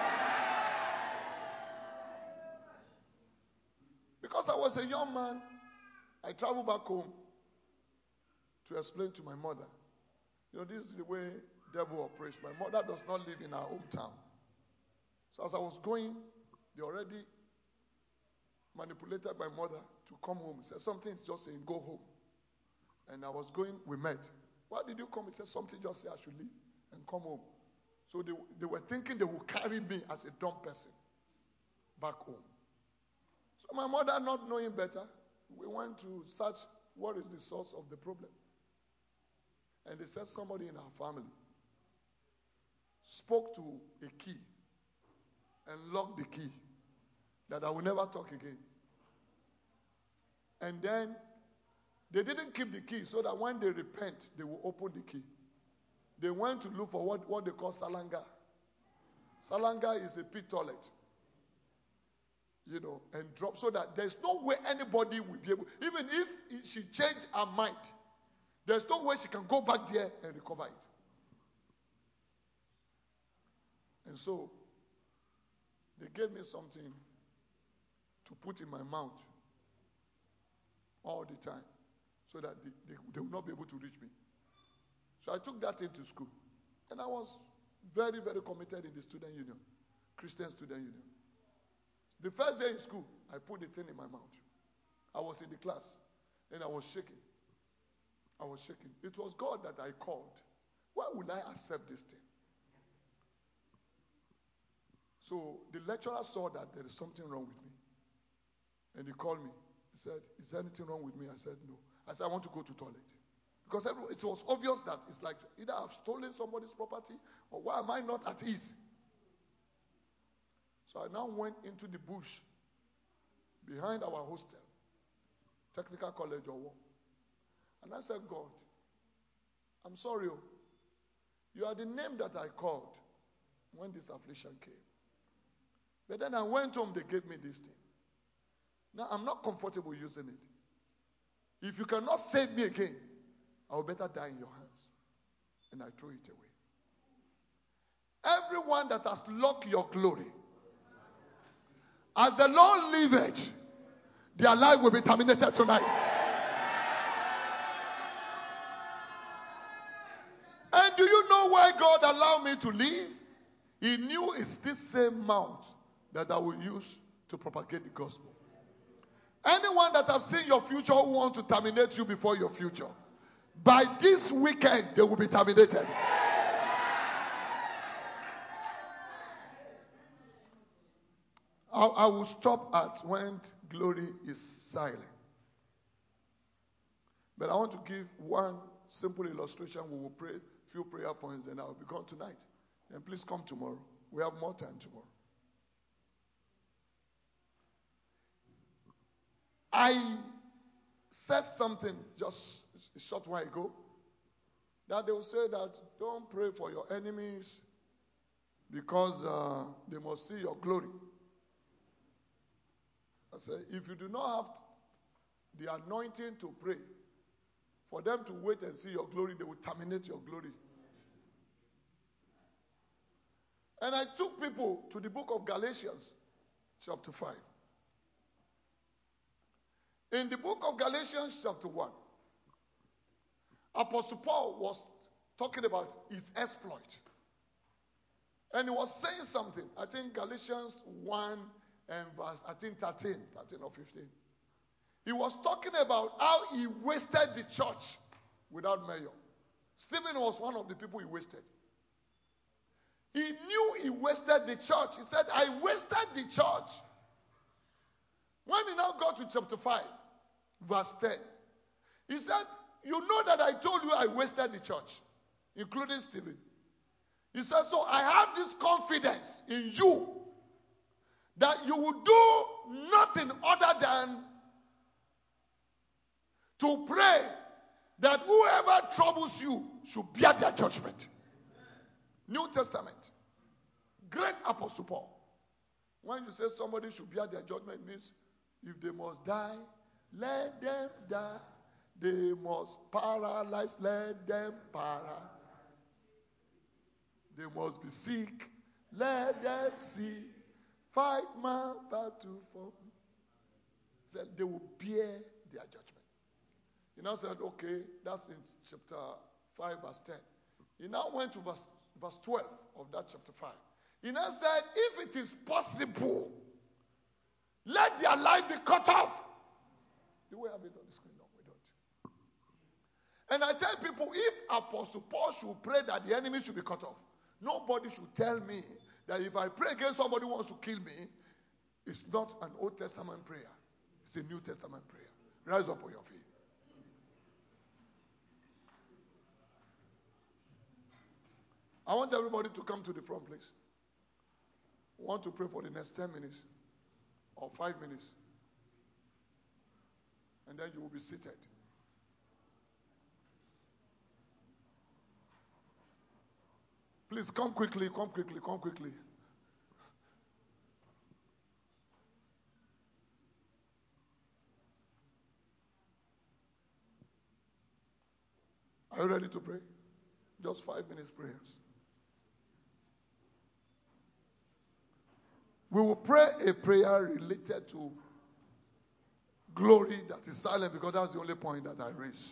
Because I was a young man, I traveled back home to explain to my mother. You know, this is the way devil operates. My mother does not live in her hometown. So as I was going, they already manipulated my mother to come home. He said, something's just saying, go home. And I was going, we met. Why did you come? He said, something just said I should leave and come home. So they were thinking they would carry me as a dumb person back home. So my mother, not knowing better, we went to search what is the source of the problem. And they said somebody in our family spoke to a key and locked the key that I will never talk again. And then they didn't keep the key so that when they repent, they will open the key. They went to look for what they call salanga. Salanga is a pit toilet. And drop so that there's no way anybody will be able, even if she changed her mind, there's no way she can go back there and recover it. And so, they gave me something to put in my mouth all the time so that they will not be able to reach me. So I took that into school. And I was very, very committed in the student union, Christian student union. The first day in school, I put the thing in my mouth. I was in the class, and I was shaking. It was God that I called. Why would I accept this thing? So the lecturer saw that there is something wrong with me. And he called me. He said, "Is there anything wrong with me?" I said, "No." I said, "I want to go to toilet." Because it was obvious that it's like either I've stolen somebody's property or why am I not at ease? So I now went into the bush behind our hostel, Technical College or what. And I said, "God, I'm sorry. You are the name that I called when this affliction came. But then I went home, they gave me this thing. Now I'm not comfortable using it. If you cannot save me again, I will better die in your hands." And I threw it away. Everyone that has locked your glory, as the Lord liveth, their life will be terminated tonight. And do you know why God allowed me to live? He knew it's this same mouth that I will use to propagate the gospel. Anyone that have seen your future who want to terminate you before your future, by this weekend, they will be terminated. I will stop at when glory is silent. But I want to give one simple illustration. We will pray a few prayer points, then I will be gone tonight. And please come tomorrow. We have more time tomorrow. I said something just a short while ago that they will say that don't pray for your enemies because they must see your glory. I said, if you do not have the anointing to pray for them to wait and see your glory, they will terminate your glory. And I took people to the book of Galatians, chapter 5. In the book of Galatians, chapter 1, Apostle Paul was talking about his exploit. And he was saying something. I think Galatians 1 and verse, 13 or 15. He was talking about how he wasted the church without mayor. Stephen was one of the people he wasted. He knew he wasted the church. He said, "I wasted the church." When he now got to chapter 5, verse 10, he said, "You know that I told you I wasted the church," including Stephen. He said, "So I have this confidence in you that you will do nothing other than to pray that whoever troubles you should bear their judgment." New Testament. Great Apostle Paul. When you say somebody should bear their judgment, it means if they must die, let them die. They must paralyze, let them paralyze. They must be sick, let them see. Fight my battle for me. Said they will bear their judgment. He now said, okay, that's in chapter 5, verse 10. He now went to verse 12 of that chapter 5. He now said, if it is possible, let their life be cut off. Do we have it on the screen? No, we don't. And I tell people, if Apostle Paul should pray that the enemy should be cut off, Nobody should tell me that if I pray against somebody who wants to kill me, it's not an Old Testament prayer. It's a New Testament prayer. Rise up on your feet. I want everybody to come to the front, please. I want to pray for the next 10 minutes or 5 minutes. And then you will be seated. Please come quickly, come quickly, come quickly. Are you ready to pray? Just 5 minutes prayers. We will pray a prayer related to glory that is silent, because that's the only point that I raise.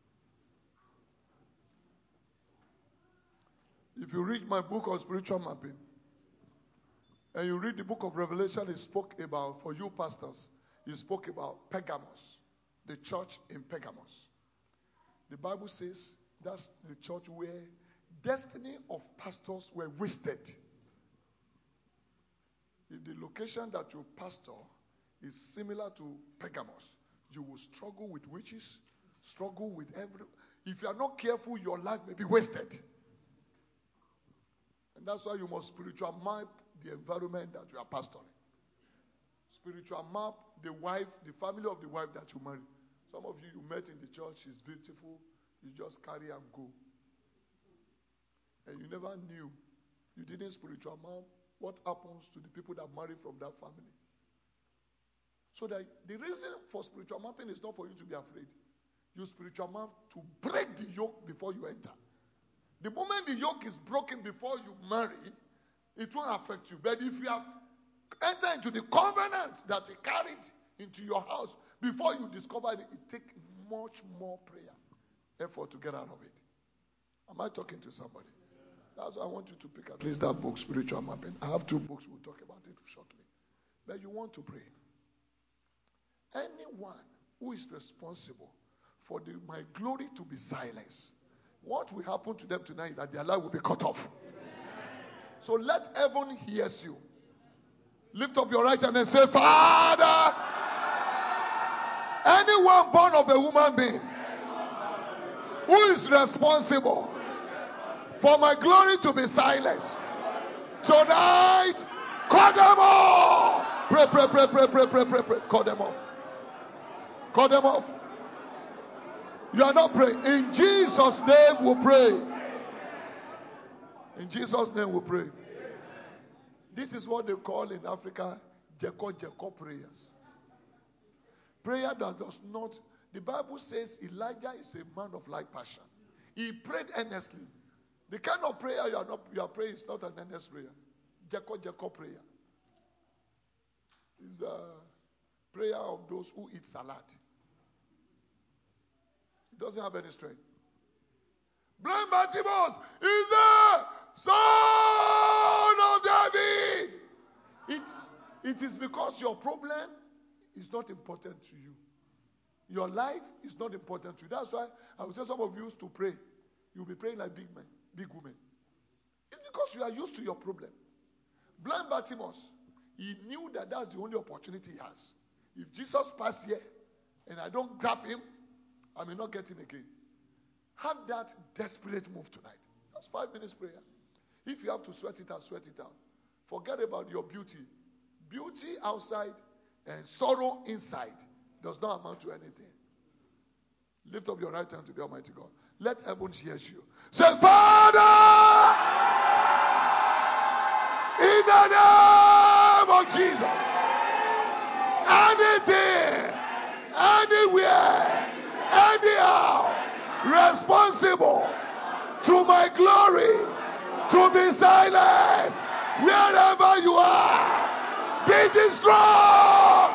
If you read my book on spiritual mapping, and you read the book of Revelation, it spoke about, for you pastors, it spoke about Pergamos, the church in Pergamos. The Bible says that's the church where destiny of pastors were wasted. If the location that you pastor is similar to Pergamos, you will struggle with witches, struggle with every. If you are not careful, your life may be wasted. And that's why you must spiritual map the environment that you are pastoring. Spiritual map the wife, the family of the wife that you marry. Some of you met in the church, she's beautiful, you just carry and go. And you never knew, you didn't spiritual map what happens to the people that marry from that family. So that the reason for spiritual mapping is not for you to be afraid. You spiritual map to break the yoke before you enter. The moment the yoke is broken before you marry, it won't affect you. But if you have entered into the covenant that he carried into your house, before you discover it, it takes much more prayer, effort to get out of it. Am I talking to somebody? That's why I want you to pick at least that book, Spiritual Mapping. I have 2 books, we'll talk about it shortly. But you want to pray. Anyone who is responsible for my glory to be silenced, what will happen to them tonight is that their life will be cut off. So let heaven hear you. Lift up your right hand and say, Father, anyone born of a woman being who is responsible for my glory to be silenced, tonight, cut them off. Pray, pray, pray, pray, pray, pray, pray, pray. Cut them off. Cut them off. You are not praying. In Jesus' name we pray. In Jesus' name we pray. This is what they call in Africa Jeko prayers. Prayer that does not. The Bible says Elijah is a man of like passion. He prayed earnestly. The kind of prayer you are praying is not an earnest prayer. Jeko prayer. It's a prayer of those who eat salad. It doesn't have any strength. Blind Bartimaeus is the Son of David. It is because your problem is not important to you. Your life is not important to you. That's why I would say some of you used to pray. You'll be praying like big men, big women. It's because you are used to your problem. Blind Bartimaeus, he knew that that's the only opportunity he has. If Jesus passed here and I don't grab him, I may not get him again. Have that desperate move tonight. That's 5 minutes prayer. If you have to sweat it out, sweat it out. Forget about your beauty. Beauty outside and sorrow inside does not amount to anything. Lift up your right hand to the Almighty God. Let heaven hear you. Say, Father, in the name of Jesus, anything, anywhere, anyhow, responsible to my glory to be silenced, wherever you are, be destroyed.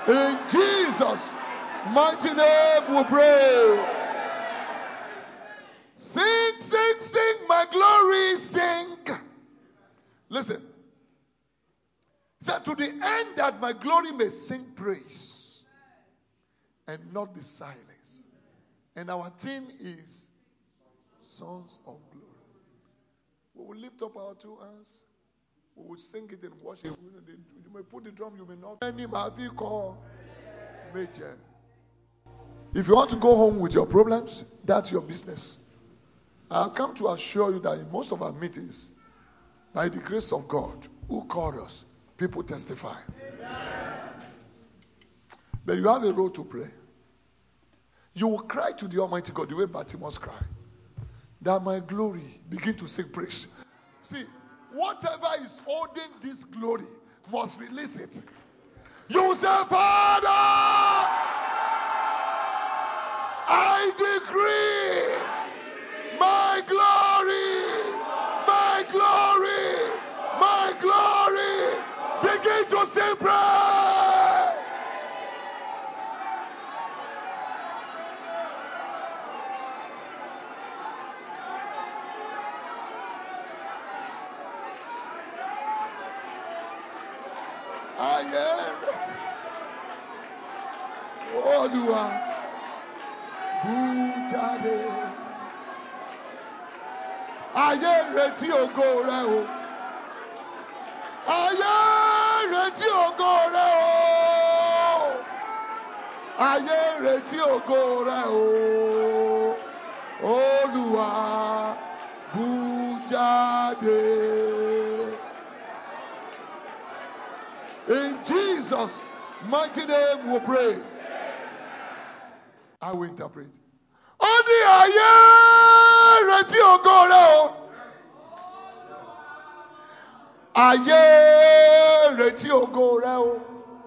In Jesus' mighty name we pray. Sing, sing, sing, my glory, sing. Listen. Said to the end that my glory may sing praise and not be silenced. And our theme is Sons of Glory. We will lift up our two hands. We will sing it in worship. You may put the drum, you may not. Any Mavi call major. If you want to go home with your problems, that's your business. I've come to assure you that in most of our meetings, by the grace of God, who called us, people testify. But you have a role to play. You will cry to the Almighty God the way Bartimaeus cried. That my glory begin to sing praise. See, whatever is holding this glory must release it. You say, Father, I decree my glory, my glory, my glory, begin to sing praise. I am Olúwa bùjáde. Ayé retí ògo rẹ o. Ayé retí ògo rẹ o. Ayé retí ògo rẹ o. Olúwa bùjáde. In Jesus' mighty name we pray. I will interpret. Ó ní ayé retí ògo rẹ o. Ayé retí ògo rẹ o.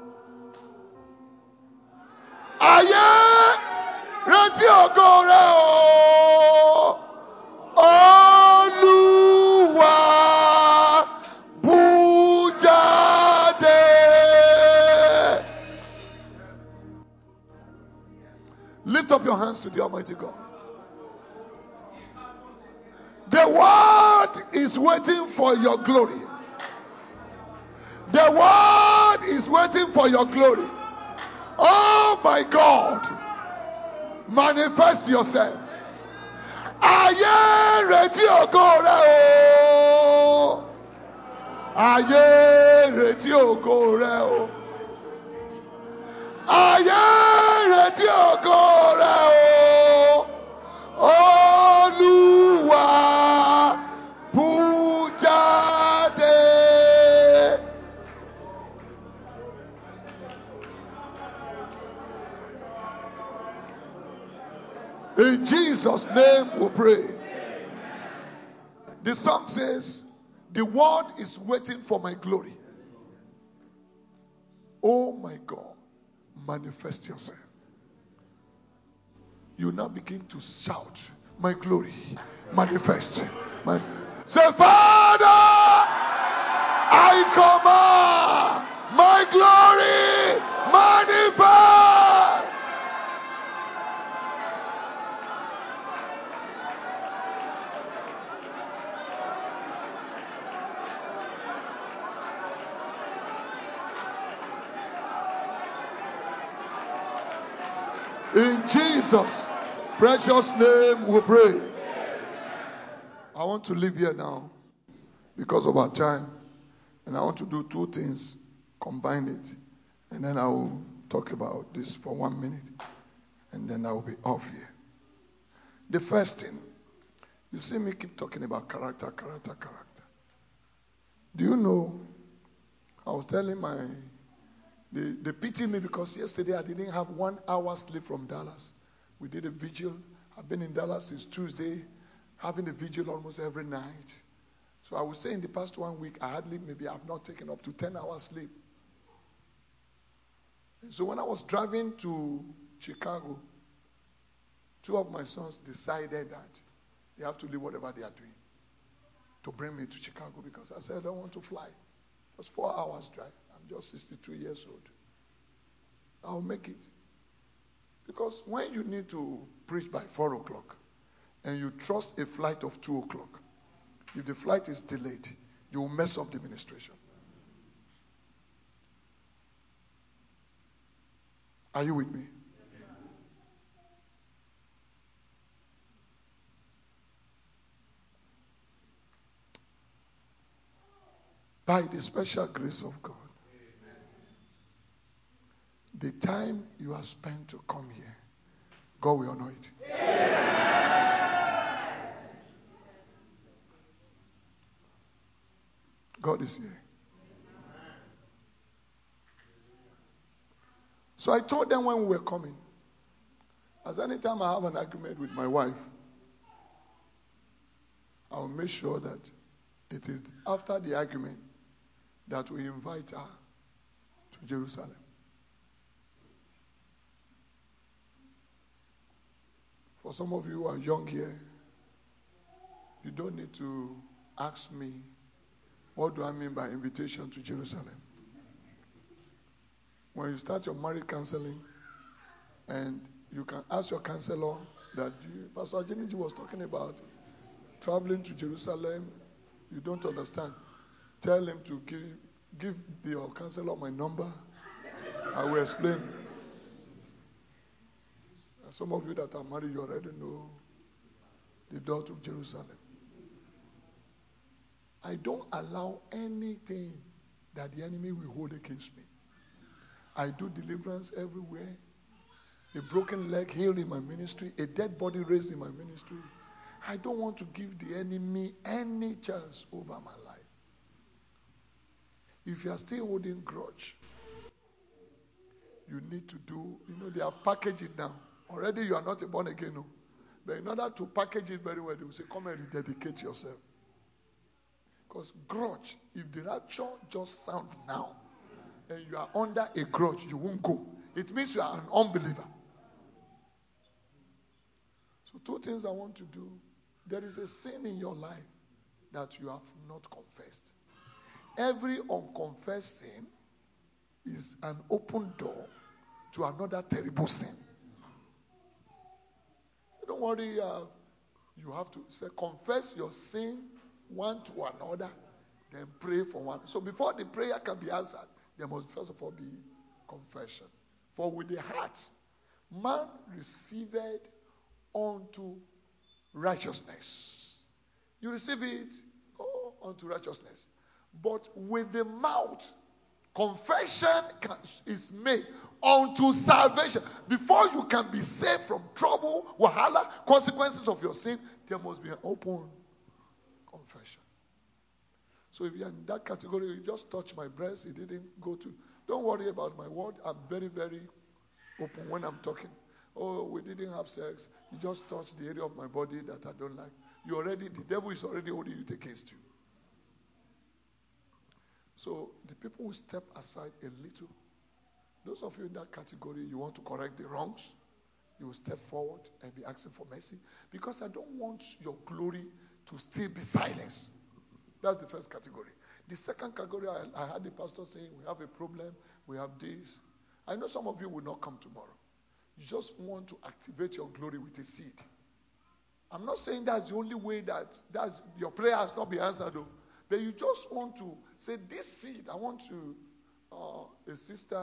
Ayé retí ògo rẹ o. Olúwa bú jáde. Lift up your hands to the Almighty God. The world is waiting for your glory. The world is waiting for your glory. Oh my God, manifest yourself. Ayé retí ògo rẹ o. Ayé retí ògo rẹ o. Ayé retí ògo rẹ o. Olúwa bú jáde. In Jesus' name we pray. The song says, the world is waiting for my glory. Oh my God, manifest yourself. You now begin to shout, my glory, manifest. Say, Father, I command my glory, manifest. In Jesus' precious name we pray. I want to leave here now because of our time. And I want to do two things, combine it. And then I will talk about this for 1 minute. And then I will be off here. The first thing, you see me keep talking about character. Do you know, I was telling they pity me because yesterday I didn't have 1 hour sleep from Dallas. We did a vigil. I've been in Dallas since Tuesday, having a vigil almost every night. So I would say in the past 1 week, I have not taken up to 10 hours sleep. And so when I was driving to Chicago, 2 of my sons decided that they have to leave whatever they are doing to bring me to Chicago because I said I don't want to fly. It was 4 hours drive. I'm just 62 years old. I'll make it. Because when you need to preach by 4 o'clock and you trust a flight of 2 o'clock, if the flight is delayed, you will mess up the ministration. Are you with me? By the special grace of God, the time you have spent to come here, God will honor it. God is here. So I told them when we were coming, as any time I have an argument with my wife, I'll make sure that it is after the argument that we invite her to Jerusalem. For some of you who are young here, you don't need to ask me, what do I mean by invitation to Jerusalem? When you start your marriage counseling, and you can ask your counselor that Pastor Ajeniji was talking about traveling to Jerusalem, you don't understand. Tell him to give your counselor my number. I will explain. And some of you that are married, you already know the door to Jerusalem. I don't allow anything that the enemy will hold against me. I do deliverance everywhere. A broken leg healed in my ministry. A dead body raised in my ministry. I don't want to give the enemy any chance over my life. If you are still holding grudge, you need to do, they have packaged it now. Already you are not a born again, no. But in order to package it very well, they will say, come and rededicate yourself. Because grudge, if the rapture just sound now, and you are under a grudge, you won't go. It means you are an unbeliever. So 2 things I want to do. There is a sin in your life that you have not confessed. Every unconfessed sin is an open door to another terrible sin. So don't worry, you have to say, confess your sin one to another, then pray for one. So before the prayer can be answered, there must first of all be confession. For with the heart, man receiveth unto righteousness. You receive it unto righteousness. But with the mouth, confession is made unto salvation. Before you can be saved from trouble, wahala, consequences of your sin, there must be an open confession. So if you're in that category, you just touch my breast, it didn't go to. Don't worry about my word. I'm very, very open when I'm talking. Oh, we didn't have sex. You just touched the area of my body that I don't like. The devil is already holding it against you. So the people will step aside a little. Those of you in that category, you want to correct the wrongs, you will step forward and be asking for mercy. Because I don't want your glory to still be silenced. That's the first category. The second category, I had the pastor saying, we have a problem, we have this. I know some of you will not come tomorrow. You just want to activate your glory with a seed. I'm not saying that's the only way that's your prayer has not been answered, though. But you just want to say, this seed, I want to, a sister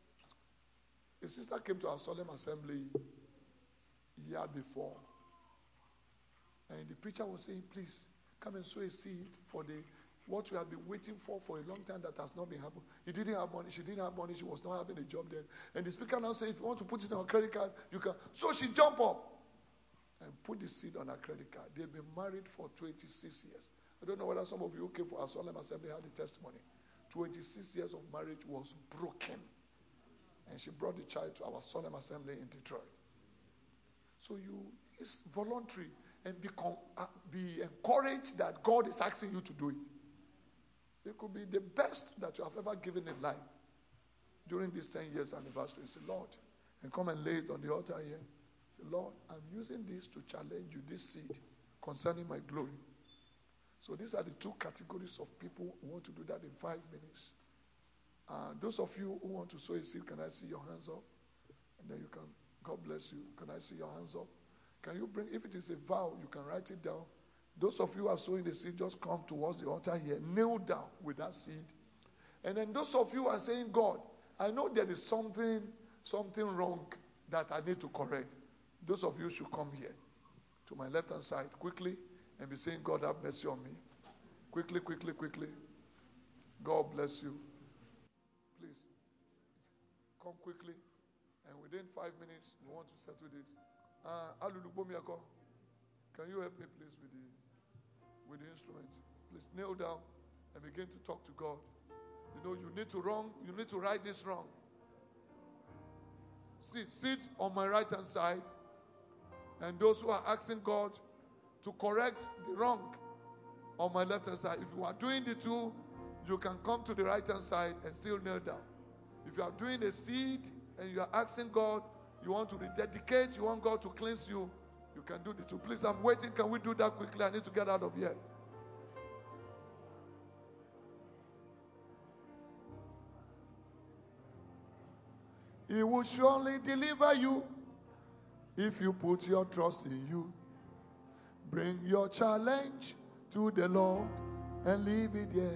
came to our solemn assembly year before. And the preacher was saying, please, come and sow a seed for what we have been waiting for a long time that has not been happening. He didn't have money. She didn't have money. She was not having a job then. And the speaker now said, if you want to put it on a credit card, you can. So she jumped up and put the seed on her credit card. They've been married for 26 years. I don't know whether some of you who came for our solemn assembly had the testimony. 26 years of marriage was broken. And she brought the child to our solemn assembly in Detroit. So it's voluntary. And be encouraged that God is asking you to do it. It could be the best that you have ever given in life during this 10 years anniversary. Say, Lord, and come and lay it on the altar here. Say, Lord, I'm using this to challenge you, this seed, concerning my glory. So these are the 2 categories of people who want to do that in 5 minutes. Those of you who want to sow a seed, can I see your hands up? And then you can, God bless you. Can I see your hands up? Can you bring, if it is a vow, you can write it down. Those of you who are sowing the seed, just come towards the altar here. Kneel down with that seed. And then those of you who are saying, God, I know there is something wrong that I need to correct. Those of you should come here to my left-hand side quickly and be saying, God, have mercy on me. Quickly, quickly, quickly. God bless you. Please, come quickly. And within 5 minutes, we want to settle this. Alulubomiako, can you help me, please, with the instrument? Please kneel down and begin to talk to God. You know, you need to write this wrong. Sit on my right-hand side. And those who are asking God to correct the wrong on my left-hand side. If you are doing the two, you can come to the right-hand side and still kneel down. If you are doing a seed and you are asking God, you want to rededicate, you want God to cleanse you, you can do the two. Please, I'm waiting. Can we do that quickly? I need to get out of here. He will surely deliver you if you put your trust in you. Bring your challenge to the Lord and leave it here.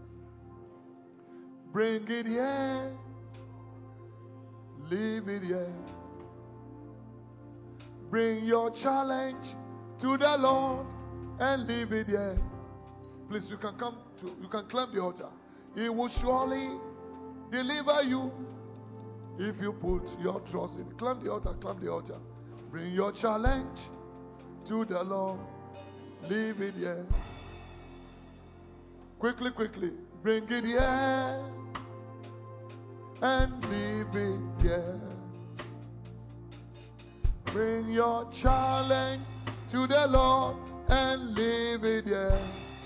Bring it here. Leave it here. Bring your challenge to the Lord and leave it here. Please, you can climb the altar. He will surely deliver you if you put your trust in. Climb the altar, climb the altar. Bring your challenge to the Lord. Leave it here. Quickly, quickly. Bring it here and leave it here. Bring your challenge to the Lord and leave it here.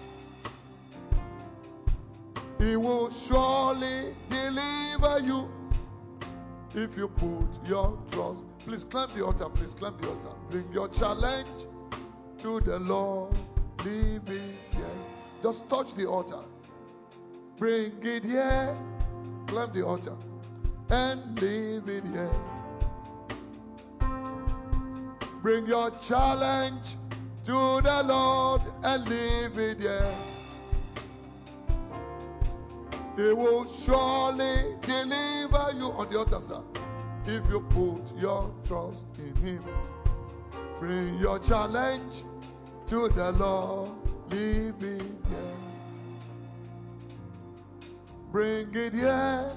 He will surely deliver you if you put your trust. Please climb the altar. Please climb the altar. Bring your challenge to the Lord. Leave it here. Just touch the altar. Bring it here. Climb the altar. And leave it here. Bring your challenge to the Lord and leave it here. He will surely deliver you on the altar, sir. If you put your trust in Him. Bring your challenge to the Lord. Leave it here. Bring it here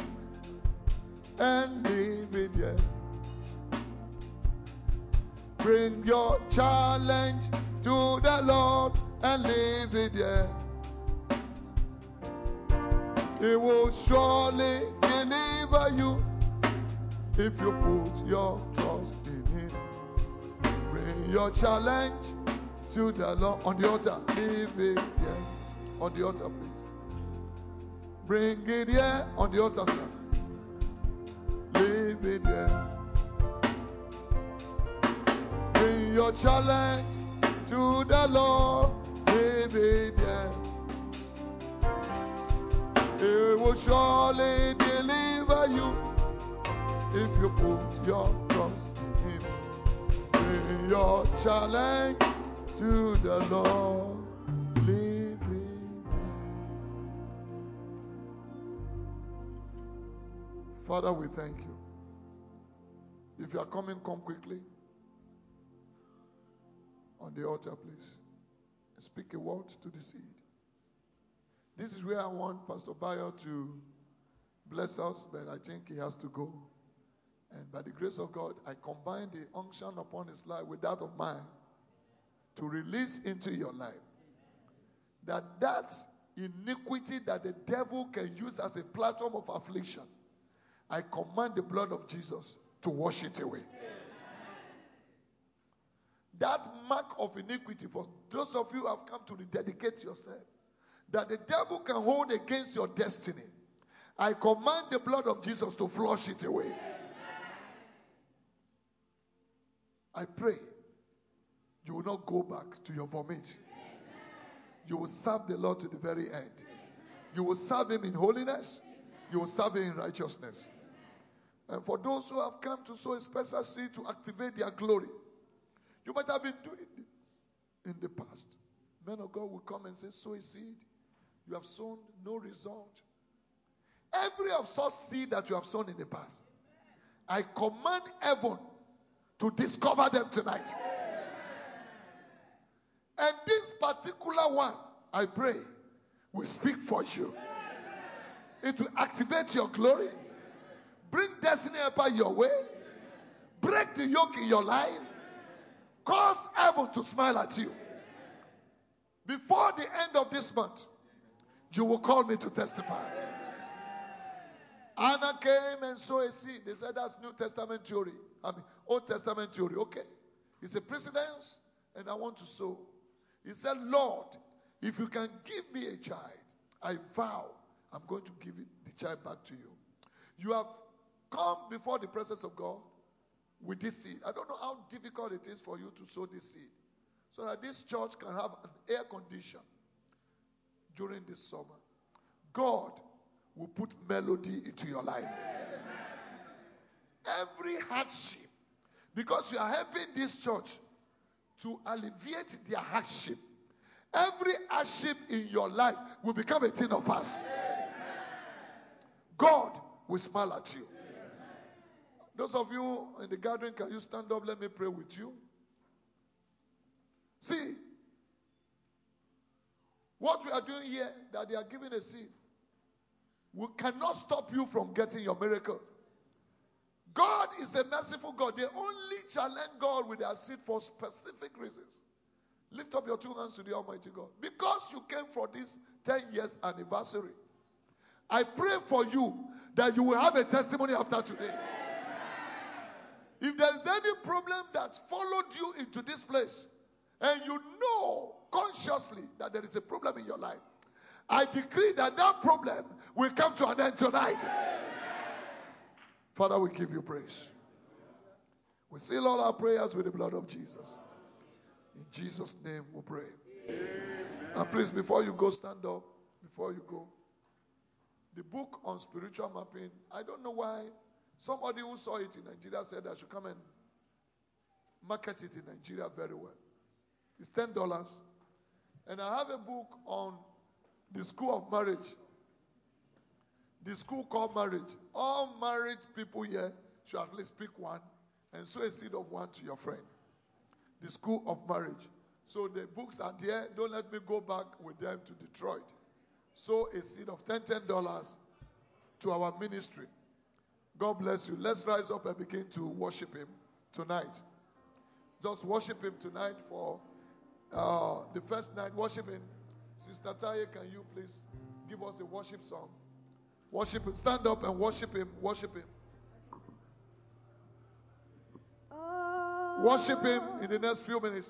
and leave it here. Bring your challenge to the Lord and leave it here. He will surely deliver you if you put your trust in Him. Bring your challenge to the Lord on the altar. Leave it here. On the altar, please. Bring it here on the altar, sir. Leave it here. Bring your challenge to the Lord. Leave it here. He will surely deliver you if you put your trust in Him. Bring your challenge to the Lord. Leave it there. Father, we thank you. If you are coming, come quickly. On the altar, please. Speak a word to the seed. This is where I want Pastor Bayo to bless us, but I think he has to go. And by the grace of God, I combine the unction upon his life with that of mine to release into your life. That iniquity that the devil can use as a platform of affliction, I command the blood of Jesus to wash it away. That mark of iniquity, for those of you who have come to rededicate yourself, that the devil can hold against your destiny, I command the blood of Jesus to flush it away. I pray you will not go back to your vomit. You will serve the Lord to the very end. You will serve Him in holiness. You will serve Him in righteousness. And for those who have come to sow a special seed to activate their glory, you might have been doing this in the past. Men of God will come and say, sow a seed. You have sown, no result. Every of such seed that you have sown in the past, I command heaven to discover them tonight. And this particular one, I pray, will speak for you. It will activate your glory, bring destiny upon your way, break the yoke in your life, cause heaven to smile at you. Before the end of this month, you will call me to testify. Anna came and sowed a seed. They said that's New Testament theory. Old Testament theory. Okay. It's a precedence, and I want to sow. He said, Lord, if you can give me a child, I vow I'm going to give the child back to you. You have come before the presence of God with this seed. I don't know how difficult it is for you to sow this seed, so that this church can have an air condition during this summer. God will put melody into your life. Every hardship, because you are helping this church to alleviate their hardship, every hardship in your life will become a thing of past. God will smile at you. Those of you in the gathering, can you stand up? Let me pray with you. See, what we are doing here, that they are giving a seed, we cannot stop you from getting your miracle. God is a merciful God. They only challenge God with their seed for specific reasons. Lift up your two hands to the Almighty God. Because you came for this 10 years anniversary, I pray for you that you will have a testimony after today. If there is any problem that followed you into this place, and you know consciously that there is a problem in your life, I decree that that problem will come to an end tonight. Father, we give you praise. We seal all our prayers with the blood of Jesus. In Jesus' name we pray. Amen. And please, before you go, stand up. Before you go. The book on spiritual mapping, I don't know why somebody who saw it in Nigeria said I should come and market it in Nigeria very well. It's $10. And I have a book on the school of marriage. The school called marriage. All married people here should at least pick one and sow a seed of one to your friend. The school of marriage. So the books are there. Don't let me go back with them to Detroit. Sow a seed of $10 to our ministry. God bless you. Let's rise up and begin to worship Him tonight. Just worship Him tonight for the first night. Worshiping. Sister Taye, can you please give us a worship song? Worship Him. Stand up and worship Him. Worship Him. Worship Him in the next few minutes.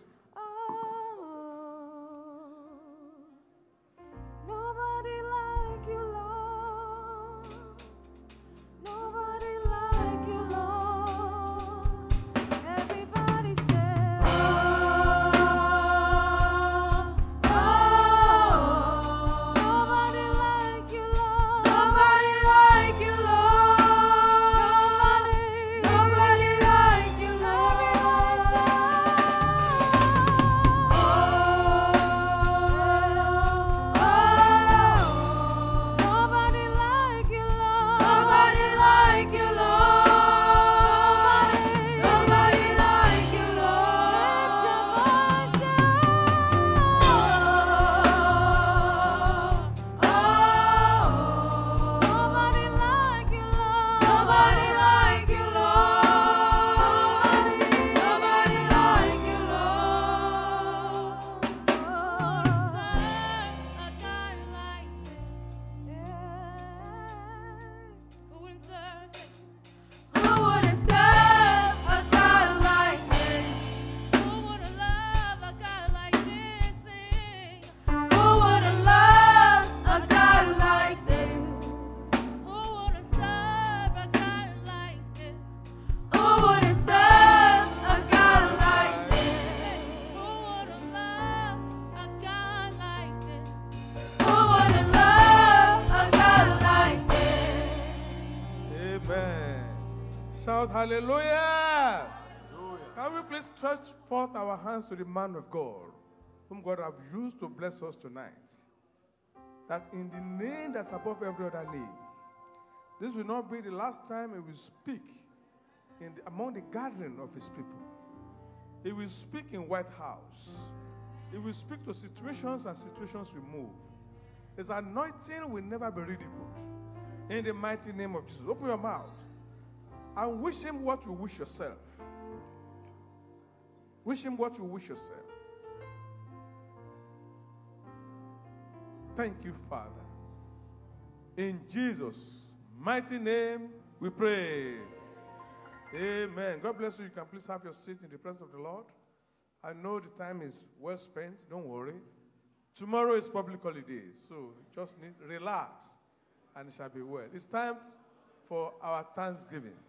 Nobody like you, Lord. Nobody like you, Lord. Everybody say, nobody like you, Lord. Nobody like you, Lord. Nobody like you, Lord. shout hallelujah. Can we please stretch forth our hands to the man of God, whom God have used to bless us tonight? That in the name that's above every other name, this will not be the last time he will speak among the gathering of his people. He will speak in White House. He will speak to situations, and situations will move. His anointing will never be ridiculed. In the mighty name of Jesus. Open your mouth and wish him what you wish yourself. Wish him what you wish yourself. Thank you, Father. In Jesus' mighty name we pray. Amen. God bless you. You can please have your seat in the presence of the Lord. I know the time is well spent. Don't worry. Tomorrow is public holiday, so just relax and it shall be well. It's time for our Thanksgiving.